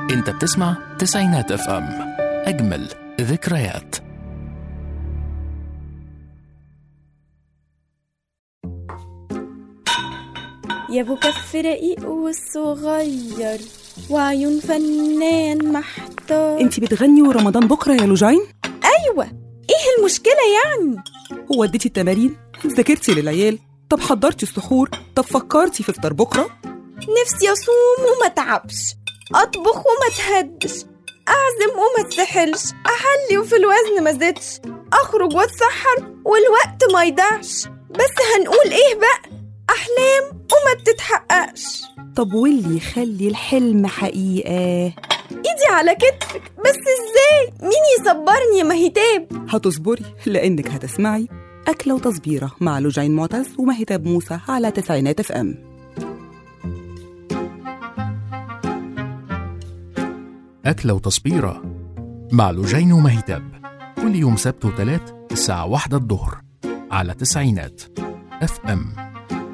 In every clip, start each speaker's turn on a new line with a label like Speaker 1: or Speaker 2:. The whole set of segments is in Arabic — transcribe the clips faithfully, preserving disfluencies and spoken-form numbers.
Speaker 1: انت بتسمع تسعينات اف ام، اجمل ذكريات.
Speaker 2: يا ابو كف رقيق والصغير وعيون فنان محتار.
Speaker 3: انتي بتغني ورمضان بكرة يا لوجين؟
Speaker 2: ايوه، ايه المشكلة يعني؟
Speaker 3: هو اديتي التمارين؟ ذاكرتي للعيال؟ طب حضرتي السحور؟ طب فكرتي في فطار بكرة؟
Speaker 2: نفسي اصوم وما تعبش، اطبخ وما تهدش، اعزم وما تسحلش، احلي وفي الوزن ما زدش، اخرج واتسحر والوقت ما يضيعش. بس هنقول ايه بقى؟ احلام وما بتتحققش.
Speaker 3: طب واللي يخلي الحلم حقيقة؟
Speaker 2: ايدي على كتفك، بس ازاي؟ مين يصبرني يا مهتاب؟
Speaker 3: هتصبري لانك هتسمعي أكلة وتصبيرة مع لوجين معتز ومهتاب موسى على تسعينات اف ام.
Speaker 1: أكلة وتصبيرة مع لوجين ومهتاب، كل يوم سبت وثلاث الساعة واحدة الظهر على تسعينات اف ام.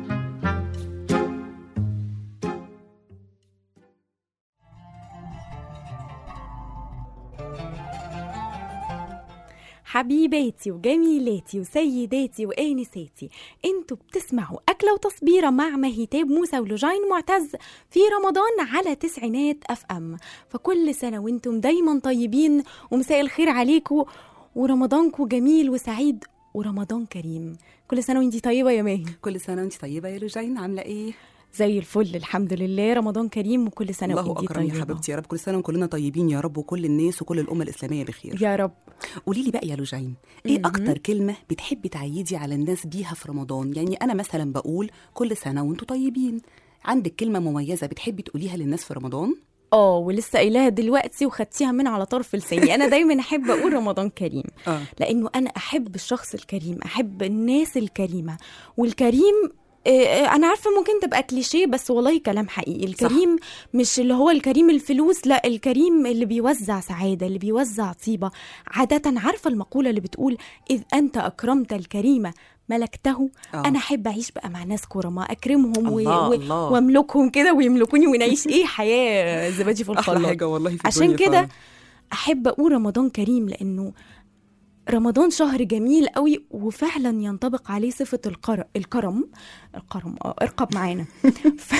Speaker 2: حبيباتي وجميلاتي وسيداتي وآنساتي، انتوا بتسمعوا أكلة وتصبيرة مع مهتاب موسى ولوجين معتز في رمضان على تسعينات اف ام. فكل سنة وانتم دايما طيبين ومساء الخير عليكم، ورمضانكم جميل وسعيد ورمضان كريم. كل سنة وانتي طيبة يا ماهي.
Speaker 3: كل سنة وانتي طيبة يا لوجين، عاملة ايه؟
Speaker 2: زي الفل الحمد لله، رمضان كريم وكل سنة
Speaker 3: الله
Speaker 2: وانتي
Speaker 3: أكرم
Speaker 2: طيبة
Speaker 3: يا حبيبتي، يا رب كل سنة وكلنا طيبين يا رب، وكل الناس وكل الأمة الإسلامية بخير
Speaker 2: يا رب.
Speaker 3: قولي لي بقى يا لوجين، ايه اكتر كلمه بتحبي تعيدي على الناس بيها في رمضان؟ يعني انا مثلا بقول كل سنه وانتوا طيبين، عندك كلمه مميزه بتحبي تقوليها للناس في رمضان؟
Speaker 2: اه، ولسه قايلاها دلوقتي وخدتيها من على طرف لساني. انا دايما احب اقول رمضان كريم
Speaker 3: آه.
Speaker 2: لانه انا احب الشخص الكريم، احب الناس الكريمه. والكريم انا عارفه ممكن تبقى كليشيه، بس والله كلام حقيقي. الكريم صح. مش اللي هو الكريم الفلوس، لا، الكريم اللي بيوزع سعاده، اللي بيوزع طيبه. عاده عارفه المقوله اللي بتقول اذ انت اكرمت الكريمه ملكته. أوه. انا احب اعيش بقى مع ناس كرماء، اكرمهم
Speaker 3: الله
Speaker 2: و...
Speaker 3: الله.
Speaker 2: واملكهم كده ويملكوني ونعيش ايه حياه زبادي في الخلاط.
Speaker 3: احلى حاجه والله في
Speaker 2: عشان كده احب اقول رمضان كريم، لانه رمضان شهر جميل قوي وفعلا ينطبق عليه صفة القر... الكرم الكرم اه ارقب معانا ف...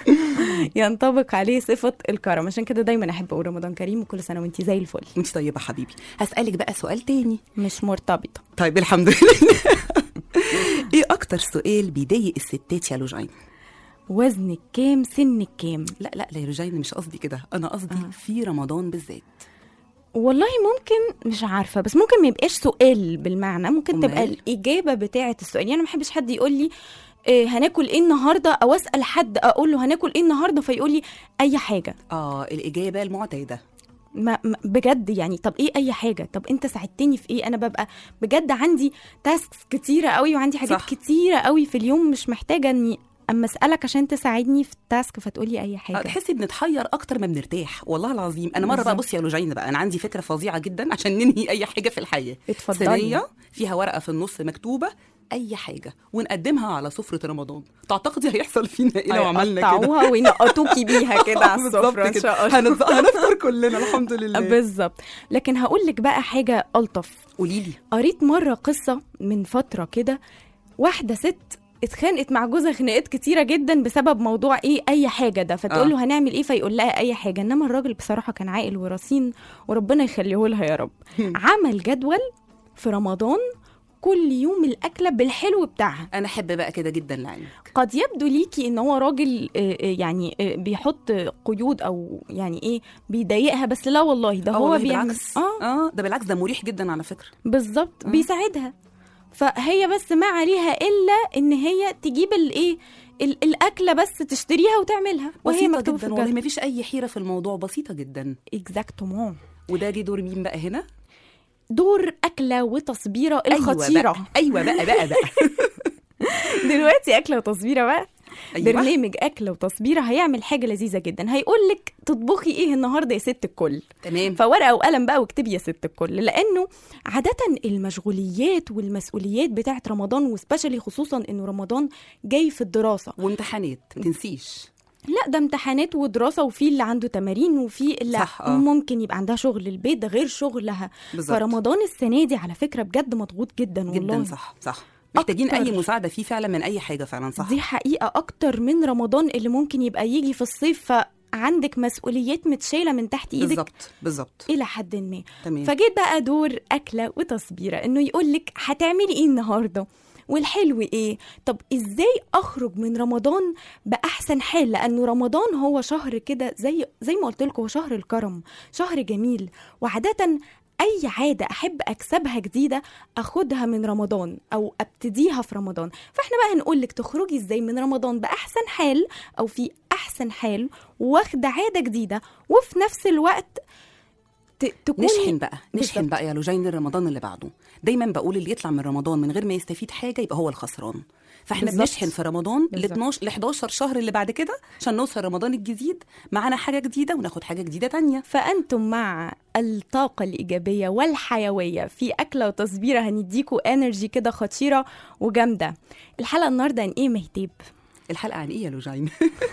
Speaker 2: ينطبق عليه صفة الكرم. عشان كده دايما احب اقول رمضان كريم وكل سنة وانتي زي الفل.
Speaker 3: انتي طيبة حبيبي. هسألك بقى سؤال تاني
Speaker 2: مش مرتبطة.
Speaker 3: طيب الحمد لله. ايه اكتر سؤال بيضايق الستات يا لوجين؟
Speaker 2: وزنك كام؟ سنك كام؟
Speaker 3: لا لا لا يا لوجين، مش قصدي كده، انا قصدي آه. في رمضان بالذات.
Speaker 2: والله ممكن، مش عارفة، بس ممكن ما يبقاش سؤال بالمعنى، ممكن أمال. تبقى الإجابة بتاعة السؤال. يعني ما بحبش حد يقول لي إيه هناكل ايه النهارده، او اسال حد اقول له هناكل ايه النهارده فيقول لي اي حاجه.
Speaker 3: اه الاجابه المعتاده.
Speaker 2: ما بجد يعني، طب ايه اي حاجه؟ طب انت ساعدتني في ايه؟ انا ببقى بجد عندي تاسكس كتيره قوي وعندي حاجات صح. كتيره قوي في اليوم، مش محتاجه اني اما اسالك عشان تساعدني في التاسك فتقولي اي حاجه.
Speaker 3: تحسي بنتحير اكتر ما بنرتاح والله العظيم. انا مره بقى بصي يا لوجين بقى، انا عندي فكره فظيعه جدا عشان ننهي اي حاجه في الحياه.
Speaker 2: اتفضلي.
Speaker 3: صينيه فيها ورقه في النص مكتوبه اي حاجه ونقدمها على سفره رمضان. تعتقدي هيحصل فينا ايه لو عملنا كده؟
Speaker 2: هيقطعوها وينقطوكي بيها كده على السفره ان شاء الله.
Speaker 3: هنفطر كلنا الحمد لله.
Speaker 2: بالظبط. لكن هقول لك بقى حاجه الطف.
Speaker 3: قولي لي.
Speaker 2: قريت مره قصه من فتره كده، واحده ست اتخانقت مع جوزها خناقات كتيره جدا بسبب موضوع ايه اي حاجه ده، فتقول له آه. هنعمل ايه فيقول لها اي حاجه. انما الراجل بصراحه كان عاقل ورصين وربنا يخليه لها يا رب. عمل جدول في رمضان كل يوم الأكلة بالحلو بتاعها.
Speaker 3: أنا أحب بقى كده جدا لعلمك.
Speaker 2: قد يبدو ليكي إن هو راجل يعني بيحط قيود أو يعني إيه بيضايقها، بس لا والله ده هو بيعمل
Speaker 3: آه. آه ده بالعكس، ده مريح جدا على فكرة.
Speaker 2: بالظبط. آه. بيساعدها. فهي بس ما عليها إلا إن هي تجيب الإيه الأكلة بس تشتريها وتعملها، وهي
Speaker 3: مكتوبة جدا والله، ما فيش أي حيرة في الموضوع، بسيطة جدا.
Speaker 2: إكزاكتومون.
Speaker 3: وده جه دور مين بقى هنا؟
Speaker 2: دور أكلة وتصبيرة الخطيرة.
Speaker 3: أيوة بقى أيوة بقى, بقى, بقى.
Speaker 2: دلوقتي أكلة وتصبيرة بقى. أيوة. برنامج أكلة وتصبيرة هيعمل حاجة لذيذة جدا، هيقولك تطبخي إيه النهاردة يا ست الكل.
Speaker 3: تمام.
Speaker 2: فورقة وقلم بقى واكتبي يا ست الكل، لأنه عادة المشغوليات والمسؤوليات بتاعت رمضان، وسبيشالي خصوصا إنه رمضان جاي في الدراسة
Speaker 3: وامتحانات، متنسيش
Speaker 2: لا ده امتحانات ودراسة، وفي اللي عنده تمارين، وفي اللي
Speaker 3: صح، آه.
Speaker 2: ممكن يبقى عندها شغل البيت ده غير شغلها.
Speaker 3: بالظبط.
Speaker 2: فرمضان السنة دي على فكرة بجد مضغوط جدا والله.
Speaker 3: جدا. صح صح، محتاجين
Speaker 2: أكتر.
Speaker 3: اي مساعده فيه فعلا من اي حاجه فعلا. صح،
Speaker 2: دي حقيقة أكتر من رمضان اللي ممكن يبقى يجي في الصيف، فعندك مسؤوليات متشالة من تحت إيدك.
Speaker 3: بالظبط بالظبط.
Speaker 2: إلى حد ما.
Speaker 3: تمام.
Speaker 2: فجيت بقى دور أكلة وتصبيرة، إنه يقولك هتعملي إيه النهاردة والحلو إيه. طب إزاي أخرج من رمضان بأحسن حال؟ لأنه رمضان هو شهر كده زي زي ما قلت لكم، هو شهر الكرم، شهر جميل. وعادة أي عادة أحب أكسبها جديدة أخدها من رمضان أو أبتديها في رمضان. فإحنا بقى هنقولك تخرجي إزاي من رمضان بأحسن حال أو في أحسن حال، واخدة عادة جديدة، وفي نفس الوقت تكوني
Speaker 3: نشحن بقى نشحن
Speaker 2: بالزبط.
Speaker 3: بقى يا لوجين لرمضان اللي بعده. دايما بقول اللي يطلع من رمضان من غير ما يستفيد حاجه يبقى هو الخسران. فاحنا
Speaker 2: بالزبط.
Speaker 3: بنشحن في رمضان ل
Speaker 2: بالزبط.
Speaker 3: اتناشر ل حداشر شهر اللي بعد كده عشان نوصل رمضان الجديد معانا حاجه جديده وناخد حاجه جديده تانية.
Speaker 2: فأنتم مع الطاقة الإيجابية والحيوية في أكلة وتصبيرة، هنديكوا انرجي كده خطيرة وجامدة. الحلقة النهاردة عن إيه مهتاب؟
Speaker 3: الحلقه عن ايه يا لوجين؟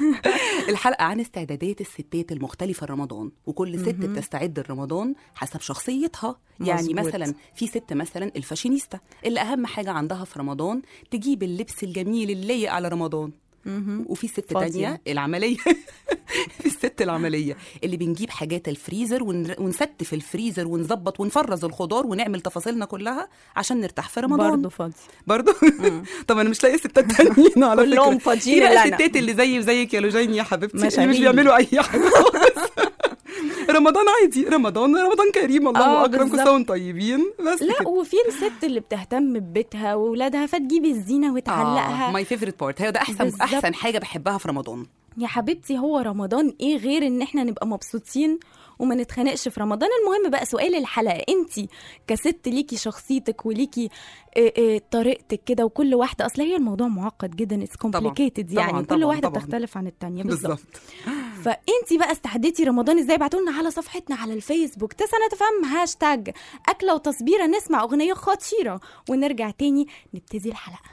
Speaker 3: الحلقه عن استعدادات الستات المختلفه لرمضان، وكل ست بتستعد لرمضان حسب شخصيتها. يعني
Speaker 2: مزبوط.
Speaker 3: مثلا في ست مثلا الفاشينيستا اللي اهم حاجه عندها في رمضان تجيب اللبس الجميل اللي لايق على رمضان. وفي ست
Speaker 2: فاضية.
Speaker 3: تانية العملية في الست العملية اللي بنجيب حاجات الفريزر ون... ونستف الفريزر ونظبط ونفرز الخضار ونعمل تفاصيلنا كلها عشان نرتاح في رمضان.
Speaker 2: برضو فاضي
Speaker 3: برضو. طب انا مش لاقي ستات تانيين على فكرة.
Speaker 2: كلهم فاضيين
Speaker 3: في بقى
Speaker 2: اللي أنا.
Speaker 3: الستات اللي زي وزيك يا لوجين يا حبيبتي اللي مش
Speaker 2: مشاغيل.
Speaker 3: بيعملوا اي حاجة خالص. رمضان عادي، رمضان رمضان كريم، الله
Speaker 2: آه،
Speaker 3: اكرم، كل
Speaker 2: بالظبط.
Speaker 3: سنه وانتم طيبين. بس
Speaker 2: لا
Speaker 3: كده.
Speaker 2: وفي الست اللي بتهتم ببيتها وولادها فتجيب الزينة وتعلقها.
Speaker 3: ماي فيفورت بارت، هي ده احسن
Speaker 2: بالظبط.
Speaker 3: احسن حاجه بحبها في رمضان.
Speaker 2: يا حبيبتي هو رمضان ايه غير ان احنا نبقى مبسوطين وما نتخانقش في رمضان. المهم بقى سؤال الحلقة، انتي كست ليكي شخصيتك وليكي اه اه طريقتك كده، وكل واحدة اصلا هي الموضوع معقد جدا، it's complicated يعني.
Speaker 3: طبعاً،
Speaker 2: كل
Speaker 3: طبعاً،
Speaker 2: واحدة
Speaker 3: طبعاً.
Speaker 2: بتختلف عن التانية بالظبط.
Speaker 3: بالظبط.
Speaker 2: فانتي بقى استعديتي رمضان ازاي؟ بعتولنا على صفحتنا على الفيسبوك تسعة تفهم هاشتاج أكلة وتصبيرة، نسمع أغنية خطيرة ونرجع تاني نبتدي الحلقة.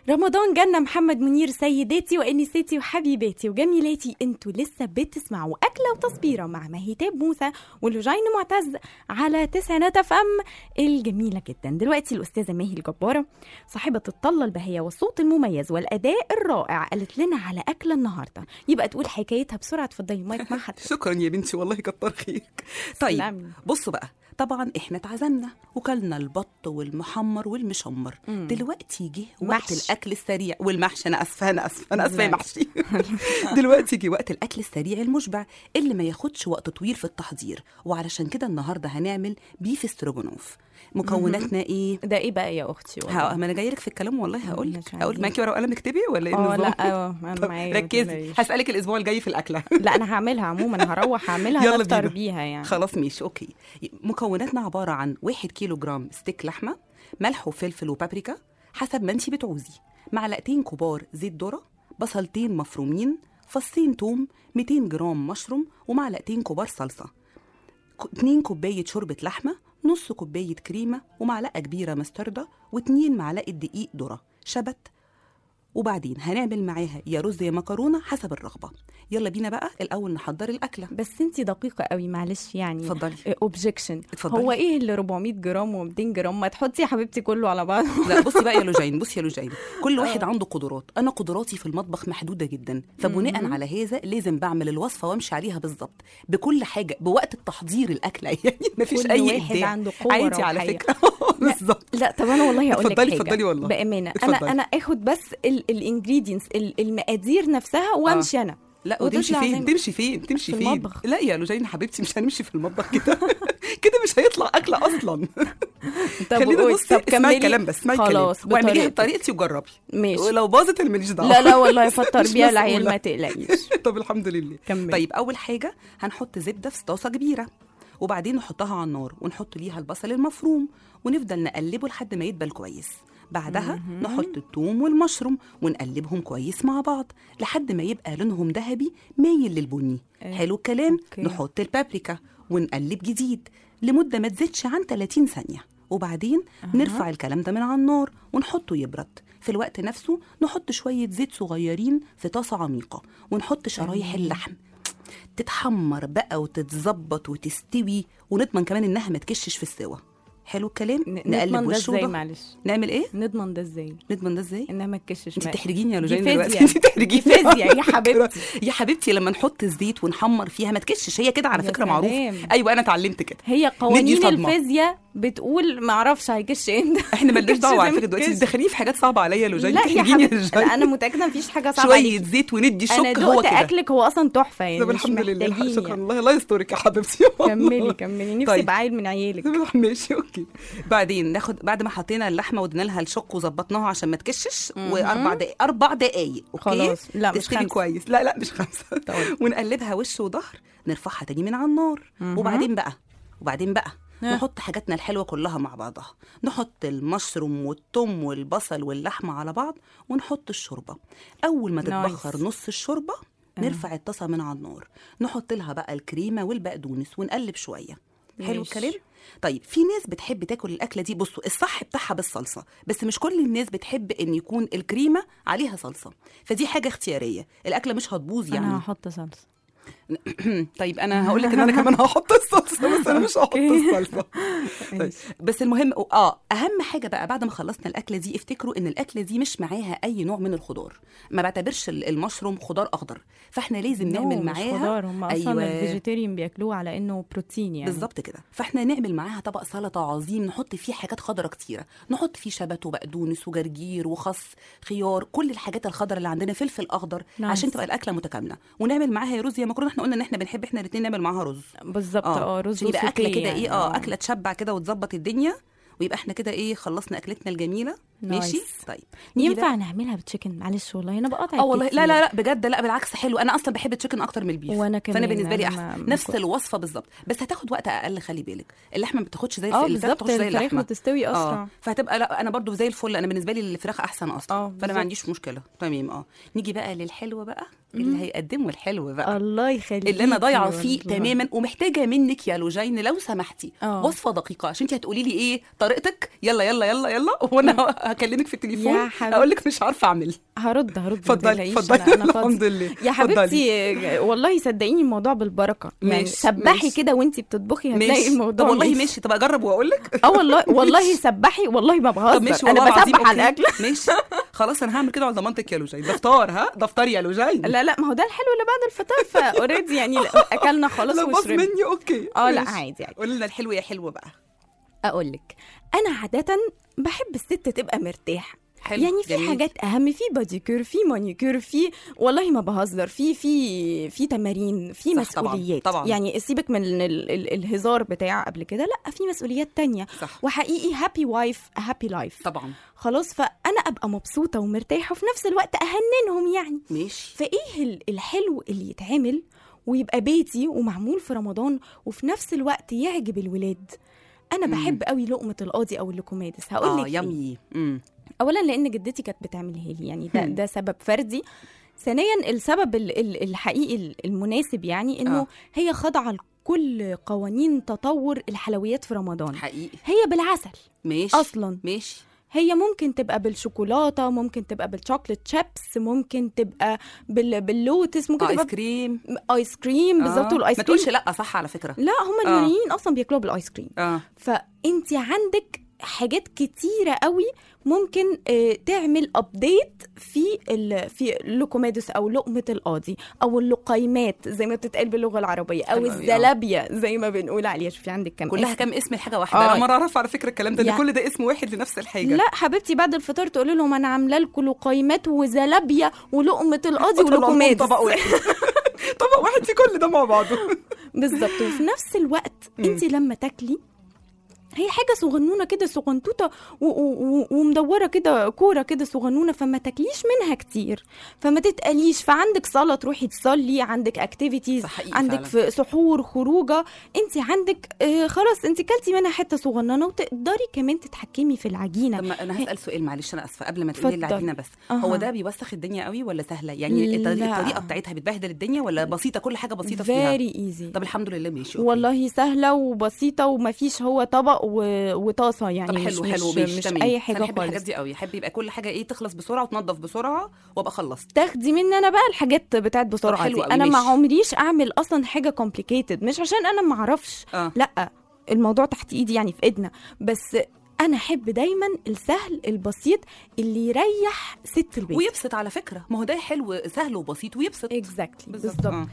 Speaker 2: رمضان جنة، محمد منير، سيداتي وانساتي وحبيباتي وجميلاتي، انتوا لسه بتسمعوا اكله وتصبيره مع مهيتاب موسى ولوجين معتز على تسعينات اف ام الجميله جدا. دلوقتي الاستاذه ماهي الجباره صاحبه الطله البهيه والصوت المميز والاداء الرائع قالت لنا على اكله النهارده، يبقى تقول حكايتها بسرعه. اتفضلي مايك مع حد.
Speaker 3: شكرا يا بنتي والله كتر خيرك. طيب
Speaker 2: سلامي.
Speaker 3: بصوا بقى، طبعا احنا اتعزمنا وكلنا البط والمحمر والمشمر. مم. دلوقتي جه وقت
Speaker 2: محش.
Speaker 3: الاكل السريع والمحشي. انا اسفه انا اسفه انا اسفه يا محشي. دلوقتي جه وقت الاكل السريع المشبع اللي ما ياخدش وقت طويل في التحضير، وعلشان كده النهارده هنعمل بيف استروجانوف. مكوناتنا ايه؟
Speaker 2: ده ايه بقى يا اختي؟
Speaker 3: ها ما انا جايه لك في الكلام والله. هقول لك هقول معاكي ورقه وقلم اكتبي ولا ايه
Speaker 2: اه
Speaker 3: النظام؟
Speaker 2: لا اه انا معايا.
Speaker 3: ركزي، هسالك الاسبوع الجاي في الاكله.
Speaker 2: لا انا هعملها عموما، هروح اعملها نفطر بيها يعني.
Speaker 3: خلاص ماشي اوكي. مكوناتنا عباره عن واحد كيلو جرام ستيك لحمه، ملح وفلفل وبابريكا حسب ما انتي بتعوزي، معلقتين كبار زيت ذره، بصلتين مفرومين، فصين توم، مئتين جرام مشروم، ومعلقتين كبار صلصه، اتنين كوبايه شوربه لحمه، نص كوبايه كريمه، ومعلقه كبيره مستردة، واتنين معلقه دقيق ذره شبت. وبعدين هنعمل معاها يا رز يا مكرونه حسب الرغبه. يلا بينا بقى الاول نحضر الاكله.
Speaker 2: بس انتي دقيقه قوي معلش يعني.
Speaker 3: اتفضلي.
Speaker 2: اوبجكشن.
Speaker 3: اتفضلي.
Speaker 2: هو ايه اللي أربعمية جرام و200 جرام؟ ما تحطي يا حبيبتي كله على بعض.
Speaker 3: لا بصي بقى يا لوجين، بصي يا لوجين، كل واحد عنده قدرات. انا قدراتي في المطبخ محدوده جدا، فبناء على هذا لازم بعمل الوصفه وامشي عليها بالظبط بكل حاجه بوقت التحضير الاكله. يعني مفيش اي
Speaker 2: واحد
Speaker 3: ابداع.
Speaker 2: عنده قوه
Speaker 3: عادي على فكره. بالظبط.
Speaker 2: لا طب انا والله هقول لك حاجه.
Speaker 3: اتفضلي اتفضلي والله
Speaker 2: بامانه.
Speaker 3: اتفضلي.
Speaker 2: انا انا اخد بس الانجريدينتس المقادير نفسها وامشي آه. انا
Speaker 3: لا وتمشي فين تمشي فين تمشي فين
Speaker 2: المطبخ.
Speaker 3: لا يا لوجين حبيبتي مش هنمشي في المطبخ كده. كده مش هيطلع اكله اصلا. خلينا بصي اسمعي الكلام بس، اسمعي الكلام واعمليها بطريقتي وجربي.
Speaker 2: ماشي.
Speaker 3: ولو باظت انا ماليش دعوه.
Speaker 2: لا لا والله فطر بيها العيال ما تقلقيش.
Speaker 3: طب الحمد لله.
Speaker 2: كمل.
Speaker 3: طيب اول حاجه هنحط زبده في طاسه كبيره، وبعدين نحطها على النار ونحط ليها البصل المفروم ونفضل نقلبه لحد ما يدبل كويس. بعدها م-م. نحط الثوم والمشروم ونقلبهم كويس مع بعض لحد ما يبقى لونهم ذهبي مايل للبني. أه. حلو الكلام. أوكي. نحط البابريكا ونقلب جديد لمدة ما تزيدش عن ثلاثين ثانية، وبعدين أه. نرفع الكلام ده من على النار ونحطه يبرد. في الوقت نفسه نحط شوية زيت صغيرين في طاسة عميقة ونحط شرايح اللحم تتحمر بقى وتتظبط وتستوي، ونضمن كمان انها ما تكشش في السوا. حلو الكلام.
Speaker 2: نقلب وشه ازاي؟ معلش
Speaker 3: نعمل ايه؟
Speaker 2: نضمن ده ازاي؟
Speaker 3: نضمن ده ازاي؟
Speaker 2: انها ما تكشش.
Speaker 3: انت بتحرجيني يا لوجين
Speaker 2: دلوقتي.
Speaker 3: انت بتحرجيني.
Speaker 2: فيزياء يا حبيبتي.
Speaker 3: يا حبيبتي لما نحط الزيت ونحمر فيها ما تكشش، هي كده على فكره معروف. ايوه انا اتعلمت كده.
Speaker 2: هي قوانين الفيزياء بتقول ما اعرفش هيكش امتى.
Speaker 3: احنا مالناش دعوه على فكره دلوقتي تدخليني في حاجات صعبه عليا يا لوجين.
Speaker 2: لا يا حبيبتي انا متاكده مفيش حاجه صعبه
Speaker 3: عليكي. شويه زيت وندي شك.
Speaker 2: انا
Speaker 3: هو كده
Speaker 2: اكلك هو اصلا تحفه يعني.
Speaker 3: طب الحمد لله شكرا.
Speaker 2: يعني.
Speaker 3: الله الله يسترك يا حبيبتي.
Speaker 2: كملي كملي نفسي طيب. بعيل من عيالك.
Speaker 3: ماشي اوكي. بعدين ناخد بعد ما حطينا اللحمه ودنا لها الشق وظبطناها عشان ما تكشش، واربع دقائق اربع دقائق اوكي
Speaker 2: خلاص. لا مش خمسة
Speaker 3: كويس. لا لا مش خمسه. طيب. ونقلبها وش وظهر، نرفعها تاني من على النار. مم. وبعدين بقى وبعدين بقى نحط حاجاتنا الحلوه كلها مع بعضها. نحط المشروم والثوم والبصل واللحمه على بعض ونحط الشوربه. اول ما تتبخر نص الشوربه نرفع الطاسه من على النار، نحط لها بقى الكريمه والبقدونس ونقلب شويه. حلو الكلام. طيب في ناس بتحب تاكل الاكله دي، بصوا الصح بتاعها بالصلصه، بس مش كل الناس بتحب ان يكون الكريمه عليها صلصه، فدي حاجه اختياريه. الاكله مش هتبوظ يعني.
Speaker 2: انا هحط صلصه.
Speaker 3: طيب انا هقول لك ان انا كمان هحط الصلصه، بس انا مش هحط الصلصه. طيب بس المهم اه اهم حاجه بقى بعد ما خلصنا الاكله دي، افتكروا ان الاكله دي مش معاها اي نوع من الخضار. ما بعتبرش المشروم خضار اخضر، فاحنا لازم نعمل معاها.
Speaker 2: خضار هم اصلا أيوة. الفيجيتيريان بياكلوه على انه بروتين يعني.
Speaker 3: بالظبط كده. فاحنا نعمل معاها طبق سلطه عظيم، نحط فيه حاجات خضره كتيره، نحط فيه شبت وبقدونس وجرجير وخس خيار، كل الحاجات الخضره اللي عندنا، فلفل اخضر نايس. عشان تبقى الاكله متكامله. ونعمل معاها يا رز يا مكرونه. احنا قلنا ان احنا بنحب احنا الاثنين نعمل معاها رز.
Speaker 2: بالظبط. اه رز
Speaker 3: يبقى اكله كده يعني. ايه اه اكله تشبع كده وتظبط الدنيا، ويبقى احنا كده ايه خلصنا اكلتنا الجميله. نايس. ماشي. طيب
Speaker 2: ينفع نعملها بتشيكن؟ معلش والله انا بقاطع.
Speaker 3: اه والله لا لا لا بجد لا بالعكس حلو. انا اصلا بحب التشيكن اكتر من البيف،
Speaker 2: وانا كمان.
Speaker 3: فانا بالنسبه لي احسن نفس مكو. الوصفه بالظبط، بس هتاخد وقت اقل. خلي بالك اللحمه ما بتاخدش زي
Speaker 2: اه بالظبط. الفراخ بتستوي اسرع،
Speaker 3: فهتبقى لا انا برضو زي الفل. انا بالنسبه لي الفراخ احسن اصلا، فانا ما عنديش مشكله. تمام. اه نيجي بقى للحلوه بقى. اللي هيقدمه الحلو بقى.
Speaker 2: الله يخليك،
Speaker 3: اللي انا ضايعه فيه تماما، ومحتاجه منك يا لوجين لو سمحتي
Speaker 2: أوه.
Speaker 3: وصفه دقيقه، عشان انت هتقولي لي ايه طريقتك، يلا يلا يلا يلا، وانا هكلمك في التليفون اقول لك مش عارفه اعمل.
Speaker 2: هرد هرد
Speaker 3: اتفضلي اتفضلي. الحمد لله
Speaker 2: يا حبيبتي، والله صدقيني الموضوع بالبركه، يعني سبحي كده وانتي بتطبخي هتلاقي الموضوع.
Speaker 3: طب والله ماشي، طب اجرب واقول لك.
Speaker 2: اه والله والله سبحي، والله ما بهزر، انا بسبح على الاكل.
Speaker 3: ماشي خلاص، انا هعمل كده على ضمانتك يا لوجين. ده فطار، ها ده فطار يا لوجين.
Speaker 2: لا لا، ما هو ده الحلو اللي بعد الفطار، فاوريدي يعني اكلنا خلاص
Speaker 3: وشربنا. لو باظ مني اوكي.
Speaker 2: اه لا عادي عادي.
Speaker 3: قولي لنا الحلو يا حلو بقى.
Speaker 2: اقول لك، انا عاده بحب الست تبقى مرتاحه،
Speaker 3: حلو.
Speaker 2: يعني في
Speaker 3: جميل.
Speaker 2: حاجات اهم، في باديكير، في مانيكير، في والله ما بهزر، في في في تمارين، في مسؤوليات.
Speaker 3: طبعا. طبعا.
Speaker 2: يعني سيبك من ال ال الهزار بتاع قبل كده، لا في مسؤوليات تانية.
Speaker 3: صح.
Speaker 2: وحقيقي هابي وايف هابي لايف.
Speaker 3: طبعا.
Speaker 2: خلاص، فانا ابقى مبسوطه ومرتاحه وفي نفس الوقت اهننهم يعني.
Speaker 3: ماشي.
Speaker 2: فايه الحلو اللي يتعمل ويبقى بيتي ومعمول في رمضان وفي نفس الوقت يعجب الولاد؟ انا بحب قوي لقمه القاضي او اللوكومادس. هقول لك
Speaker 3: اه يمي.
Speaker 2: اولا لان جدتي كانت بتعملها لي، يعني ده ده سبب فردي. ثانيا السبب الحقيقي المناسب، يعني انه آه. هي خاضعه لكل قوانين تطور الحلويات في رمضان.
Speaker 3: حقيقي.
Speaker 2: هي بالعسل.
Speaker 3: ماشي.
Speaker 2: اصلا
Speaker 3: ماشي.
Speaker 2: هي ممكن تبقى بالشوكولاته، ممكن تبقى بالشوكليت شيبس، ممكن تبقى بال... باللوتس، ممكن
Speaker 3: آه
Speaker 2: تبقى
Speaker 3: ايس كريم.
Speaker 2: ايس كريم بالظبط. والايس
Speaker 3: كريم ما تقولش لا، صح على فكره.
Speaker 2: لا، هم اليونانيين آه. اصلا بياكلوا بالايس كريم.
Speaker 3: اه
Speaker 2: فانت عندك حاجات كتيره قوي ممكن آه تعمل ابديت في ال... في اللوكومادس او لقمه القاضي او اللقيمات زي ما بتتقال باللغه العربيه، او الزلابيه زي ما بنقول عليها. شوفي عندك كم
Speaker 3: كلها
Speaker 2: اسم.
Speaker 3: كم اسم الحاجه واحده. آه. انا مره اعرف على فكره الكلام ده، يعني كل ده اسم واحد لنفس الحاجه.
Speaker 2: لا حبيبتي، بعد الفطار تقولي لهم انا عامله لكم لقيمات وزلابيه ولقمه القاضي ولوكومادس.
Speaker 3: طبق واحد. طبق واحد في كل ده مع بعضه.
Speaker 2: بالظبط. وفي نفس الوقت انت لما تاكلي هي حاجه صغنونه كده، صغنطوطه ومدوره كده، كوره كده صغنونه، فما تاكليش منها كتير، فما تتقليش. فعندك صلاه تروحي تصلي، عندك اكتيفيتيز، عندك في سحور، خروجه، انت عندك آه خلاص انت كلتي منها حته صغننه، وتقدري كمان تتحكمي في العجينه.
Speaker 3: طب انا هسال سؤال، معلش انا اسفه قبل ما تقولي العجينه بس. أه. هو ده بيوسخ الدنيا قوي ولا سهله؟ يعني الطريقه بتاعتها بتبهدل الدنيا ولا بسيطه؟ كل حاجه بسيطه فيها.
Speaker 2: فيري ايزي.
Speaker 3: طب الحمد لله. ماشي.
Speaker 2: والله سهله وبسيطه وما فيش هو طبق وطاسه يعني.
Speaker 3: طب حلو
Speaker 2: مش
Speaker 3: حلو.
Speaker 2: مش, مش اي حاجه خالص.
Speaker 3: بحب الحاجات دي قوي، احب يبقى كل حاجه ايه تخلص بسرعه وتنظف بسرعه وابقى خلصت.
Speaker 2: تاخدي مني انا بقى الحاجات بتاعت بسرعه دي. انا ما عمريش اعمل اصلا حاجه كومبليكيتد، مش عشان انا ما اعرفش. آه. لا، الموضوع تحت ايدي يعني في ايدنا، بس انا احب دايما السهل البسيط اللي يريح ست البيت
Speaker 3: ويبسط. على فكره ما هو ده حلو، سهل وبسيط ويبسط.
Speaker 2: اكزاكتلي بالظبط. آه.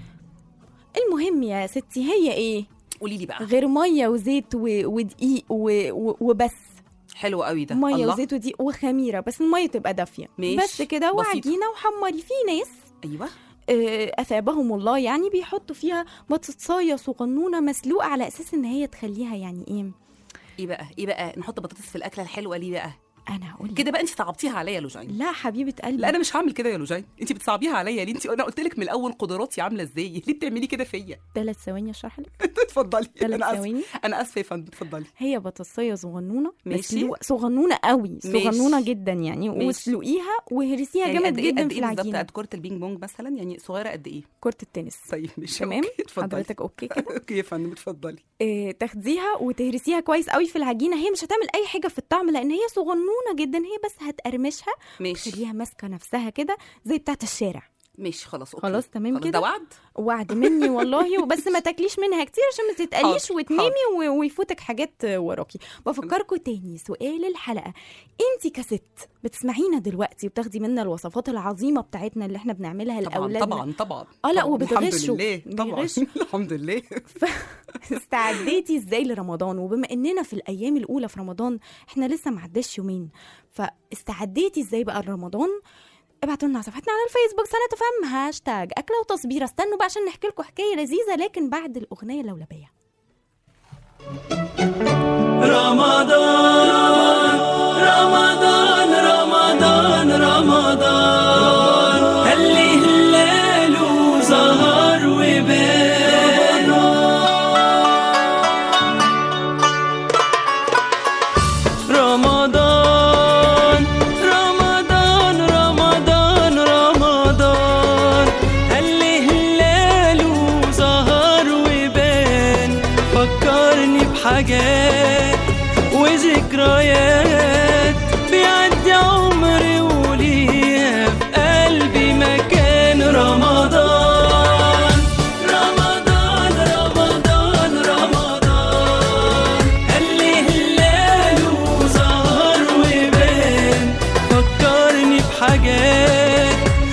Speaker 2: المهم يا ستي، هي ايه؟
Speaker 3: قولي لي بقى.
Speaker 2: غير ميه وزيت ودقيق وبس.
Speaker 3: حلو قوي ده.
Speaker 2: ميه وزيت ودقيق وخميره، بس الميه تبقى دافيه بس كده، وعجينه وحمري. في ناس
Speaker 3: ايوه
Speaker 2: اثابهم الله يعني بيحطوا فيها بطاطسايه صغنونه مسلوقه على اساس ان هي تخليها يعني ايه
Speaker 3: ايه بقى ايه بقى نحط بطاطس في الاكله الحلوه ليه بقى؟
Speaker 2: انا هقول
Speaker 3: كده بقى انت صعبتيها عليا يا لوجين.
Speaker 2: لا حبيبه قلبي،
Speaker 3: لا انا مش هعمل كده يا لوجين، انت بتصعبيها عليا ليه؟ انت انا قلت لك من الاول قدراتي عامله ازاي، ليه بتعملي كده فيا؟
Speaker 2: ثلاث ثواني اشرح لك.
Speaker 3: اتفضلي.
Speaker 2: ثلاث ثواني.
Speaker 3: انا اسفه يا فندم، اتفضلي.
Speaker 2: هي بطاطسيه صغنونه
Speaker 3: مسلوقه،
Speaker 2: صغنونه قوي، صغنونه جدا يعني، واسلقيها وهرسيها يعني جامد جدا قد في العجينه.
Speaker 3: بالظبط قد كره البينج بونج مثلا، يعني صغيره قد ايه؟
Speaker 2: كره التنس.
Speaker 3: طيب ماشي
Speaker 2: تمام. حضرتك اوكي كده؟
Speaker 3: اوكي يا فندم، اتفضلي.
Speaker 2: إيه، تاخديها وتهرسيها كويس قوي في العجينه. هي مش هتعمل اي حاجه في الطعم لان هي صغنونه جدا، هي بس هتقرمشها.
Speaker 3: ماشي.
Speaker 2: خليها ماسكه نفسها كده زي بتاعه الشارع.
Speaker 3: ماشي خلاص اوكي.
Speaker 2: خلاص تمام كده.
Speaker 3: ده وعد
Speaker 2: وعد مني والله. وبس ما تاكليش منها كتير عشان ما تتقليش وتنامي ويفوتك حاجات وراكي. بفكركم تاني سؤال الحلقه، انت كست بتسمعينا دلوقتي وبتاخدي منا الوصفات العظيمه بتاعتنا اللي احنا بنعملها لاولادنا.
Speaker 3: طبعا طبعا
Speaker 2: اه لا وبتغشوا.
Speaker 3: الحمد لله طبعا. الحمد لله.
Speaker 2: استعديتي ازاي لرمضان؟ وبما اننا في الايام الاولى في رمضان، احنا لسه ما عداش يومين، فاستعديتي ازاي بقى لرمضان؟ ابعتوا لنا صفحتنا على الفيسبوك سنة فم هاشتاج أكلة وتصبيرة. استنوا بقى عشان نحكي لكم حكاية لذيذة لكن بعد الأغنية اللولبية.
Speaker 4: رمضان رمضان رمضان رمضان هلي هلال وزهر وبان رمضان رمضان رمضان رمضان وذكريات بيعدي عمري وليها في قلبي مكان. رمضان رمضان رمضان رمضان هلي هلاله ظهر وبان، فكرني بحاجات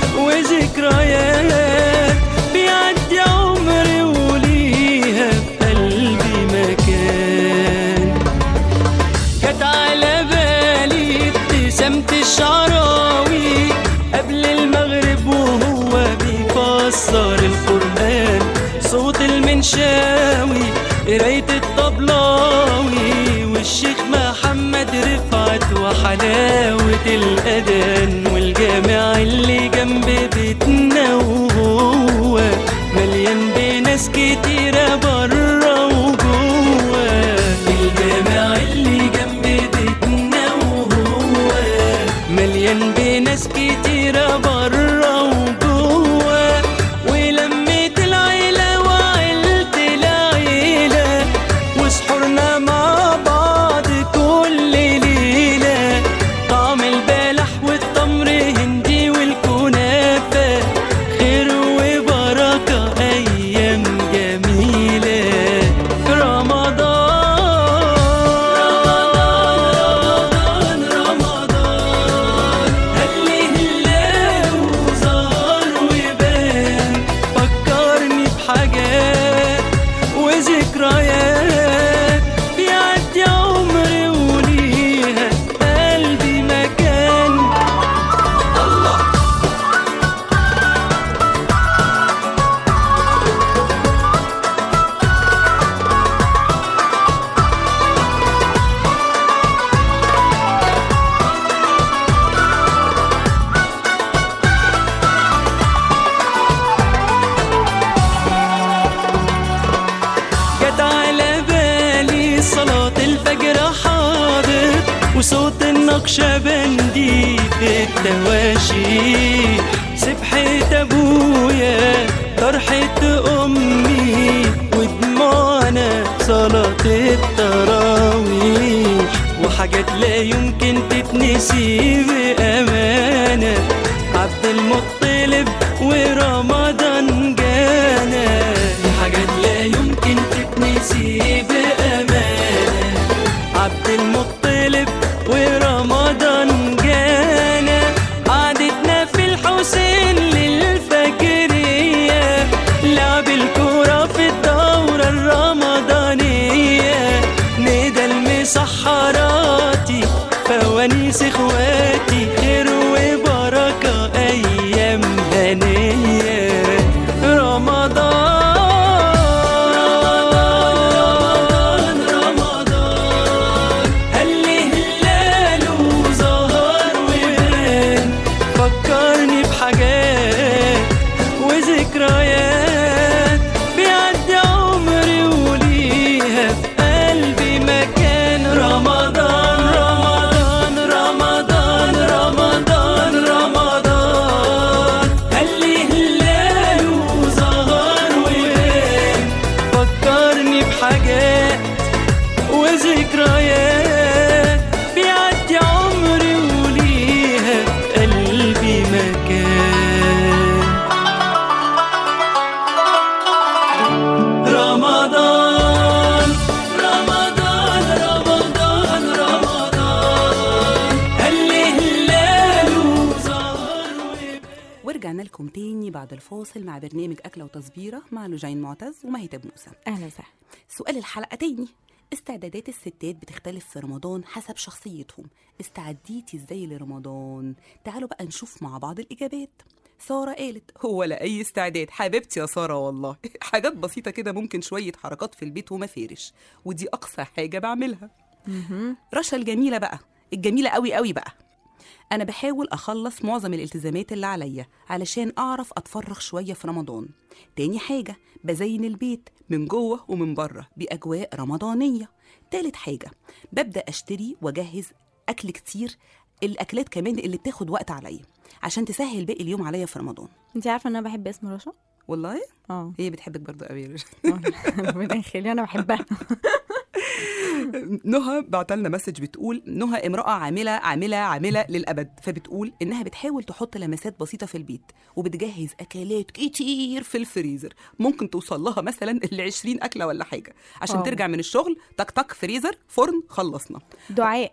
Speaker 4: وذكريات بيعدي عمري وليها في قلبي مكان. جت على بالي ابتسامة الشعراوي قبل المغرب وهو بيفسر القرآن، صوت المنشاوي قراية الطبلاوي والشيخ محمد رفعت وحلاوة الأذان، والجامع اللي جنب بيتنا وهو مليان بناس كتيرة برا وجوا. الجامع اللي جنب بيتنا وهو مليان بناس كتيرة برا وجوا، ولميت العيلة وعيلة العيلة وسحورنا مع بعض كل ليلة. طعم البلح والتمر هندي والكنافة خير وبركة أيام جميلة. رمضان رمضان هلي هلاله ظهر وبان، فكرني بحاجات وذكريات بيعدي عمري وليها في قلبي مكان. الله جت على بالي صلاة الفجر حاضر وصوت النقشبندي في التواشي، سبحة أبويا طرحة أمي ودموعنا صلاة التراويح، وحاجات لا يمكن تتنسي بأمانة. عبد المطلب ورمضان جانا، حاجات لا يمكن تتنسي بأمانة. عبد المطلب ورمضان جانا، قعدتنا في الحسين للفجرية، لعب الكورة في الدورة الرمضانية، ندى المسحراتي فوانيس اخواتي خير وبركة أيام هنية. رمضان رمضان هلي هلاله ظهر وبان، فكرني بحاجات وذكريات بيعدي عمري وليها في قلبي مكان. رمضان رمضان رمضان رمضان رمضان هلي هلاله ظهر وبان، فكرني بحاجات وذكريات بيعدي عمري وليها في قلبي مكان. رمضان رمضان رمضان رمضان هلي هلاله ظهر وبان.
Speaker 3: ورجعنا لكم تاني بعد الفاصل مع برنامج أكلة وتصبيرة مع لوجين معتز ومهيتاب موسى.
Speaker 2: اهلا وسهلا.
Speaker 3: سؤال الحلقة تاني، استعدادات الستات بتختلف في رمضان حسب شخصيتهم، استعديتي ازاي لرمضان؟ تعالوا بقى نشوف مع بعض الإجابات. سارة قالت هو لا أي استعداد حبيبتي يا سارة، والله حاجات بسيطة كده، ممكن شوية حركات في البيت ومفارش، ودي أقصى حاجة بعملها. رشا الجميلة بقى، الجميلة قوي قوي بقى، أنا بحاول أخلص معظم الالتزامات اللي عليا علشان أعرف أتفرغ شوية في رمضان. تاني حاجة بزين البيت من جوه ومن بره بأجواء رمضانية. تالت حاجة ببدأ أشتري وأجهز أكل كتير، الأكلات كمان اللي بتاخد وقت عليا عشان تسهل باقي اليوم عليا في رمضان.
Speaker 2: انت عارفه ان انا بحب اسم رشا؟
Speaker 3: والله
Speaker 2: اه
Speaker 3: هي بتحبك برضو قوي.
Speaker 2: ربنا يخليها، انا بحبها.
Speaker 3: نهى بعتلنا مسج بتقول نهى امرأة عاملة عاملة عاملة للأبد، فبتقول إنها بتحاول تحط لمسات بسيطة في البيت وبتجهز أكلات كتير في الفريزر، ممكن توصل لها مثلا ل عشرين أكلة ولا حاجة عشان
Speaker 2: أوه.
Speaker 3: ترجع من الشغل تك تك فريزر فرن خلصنا.
Speaker 2: دعاء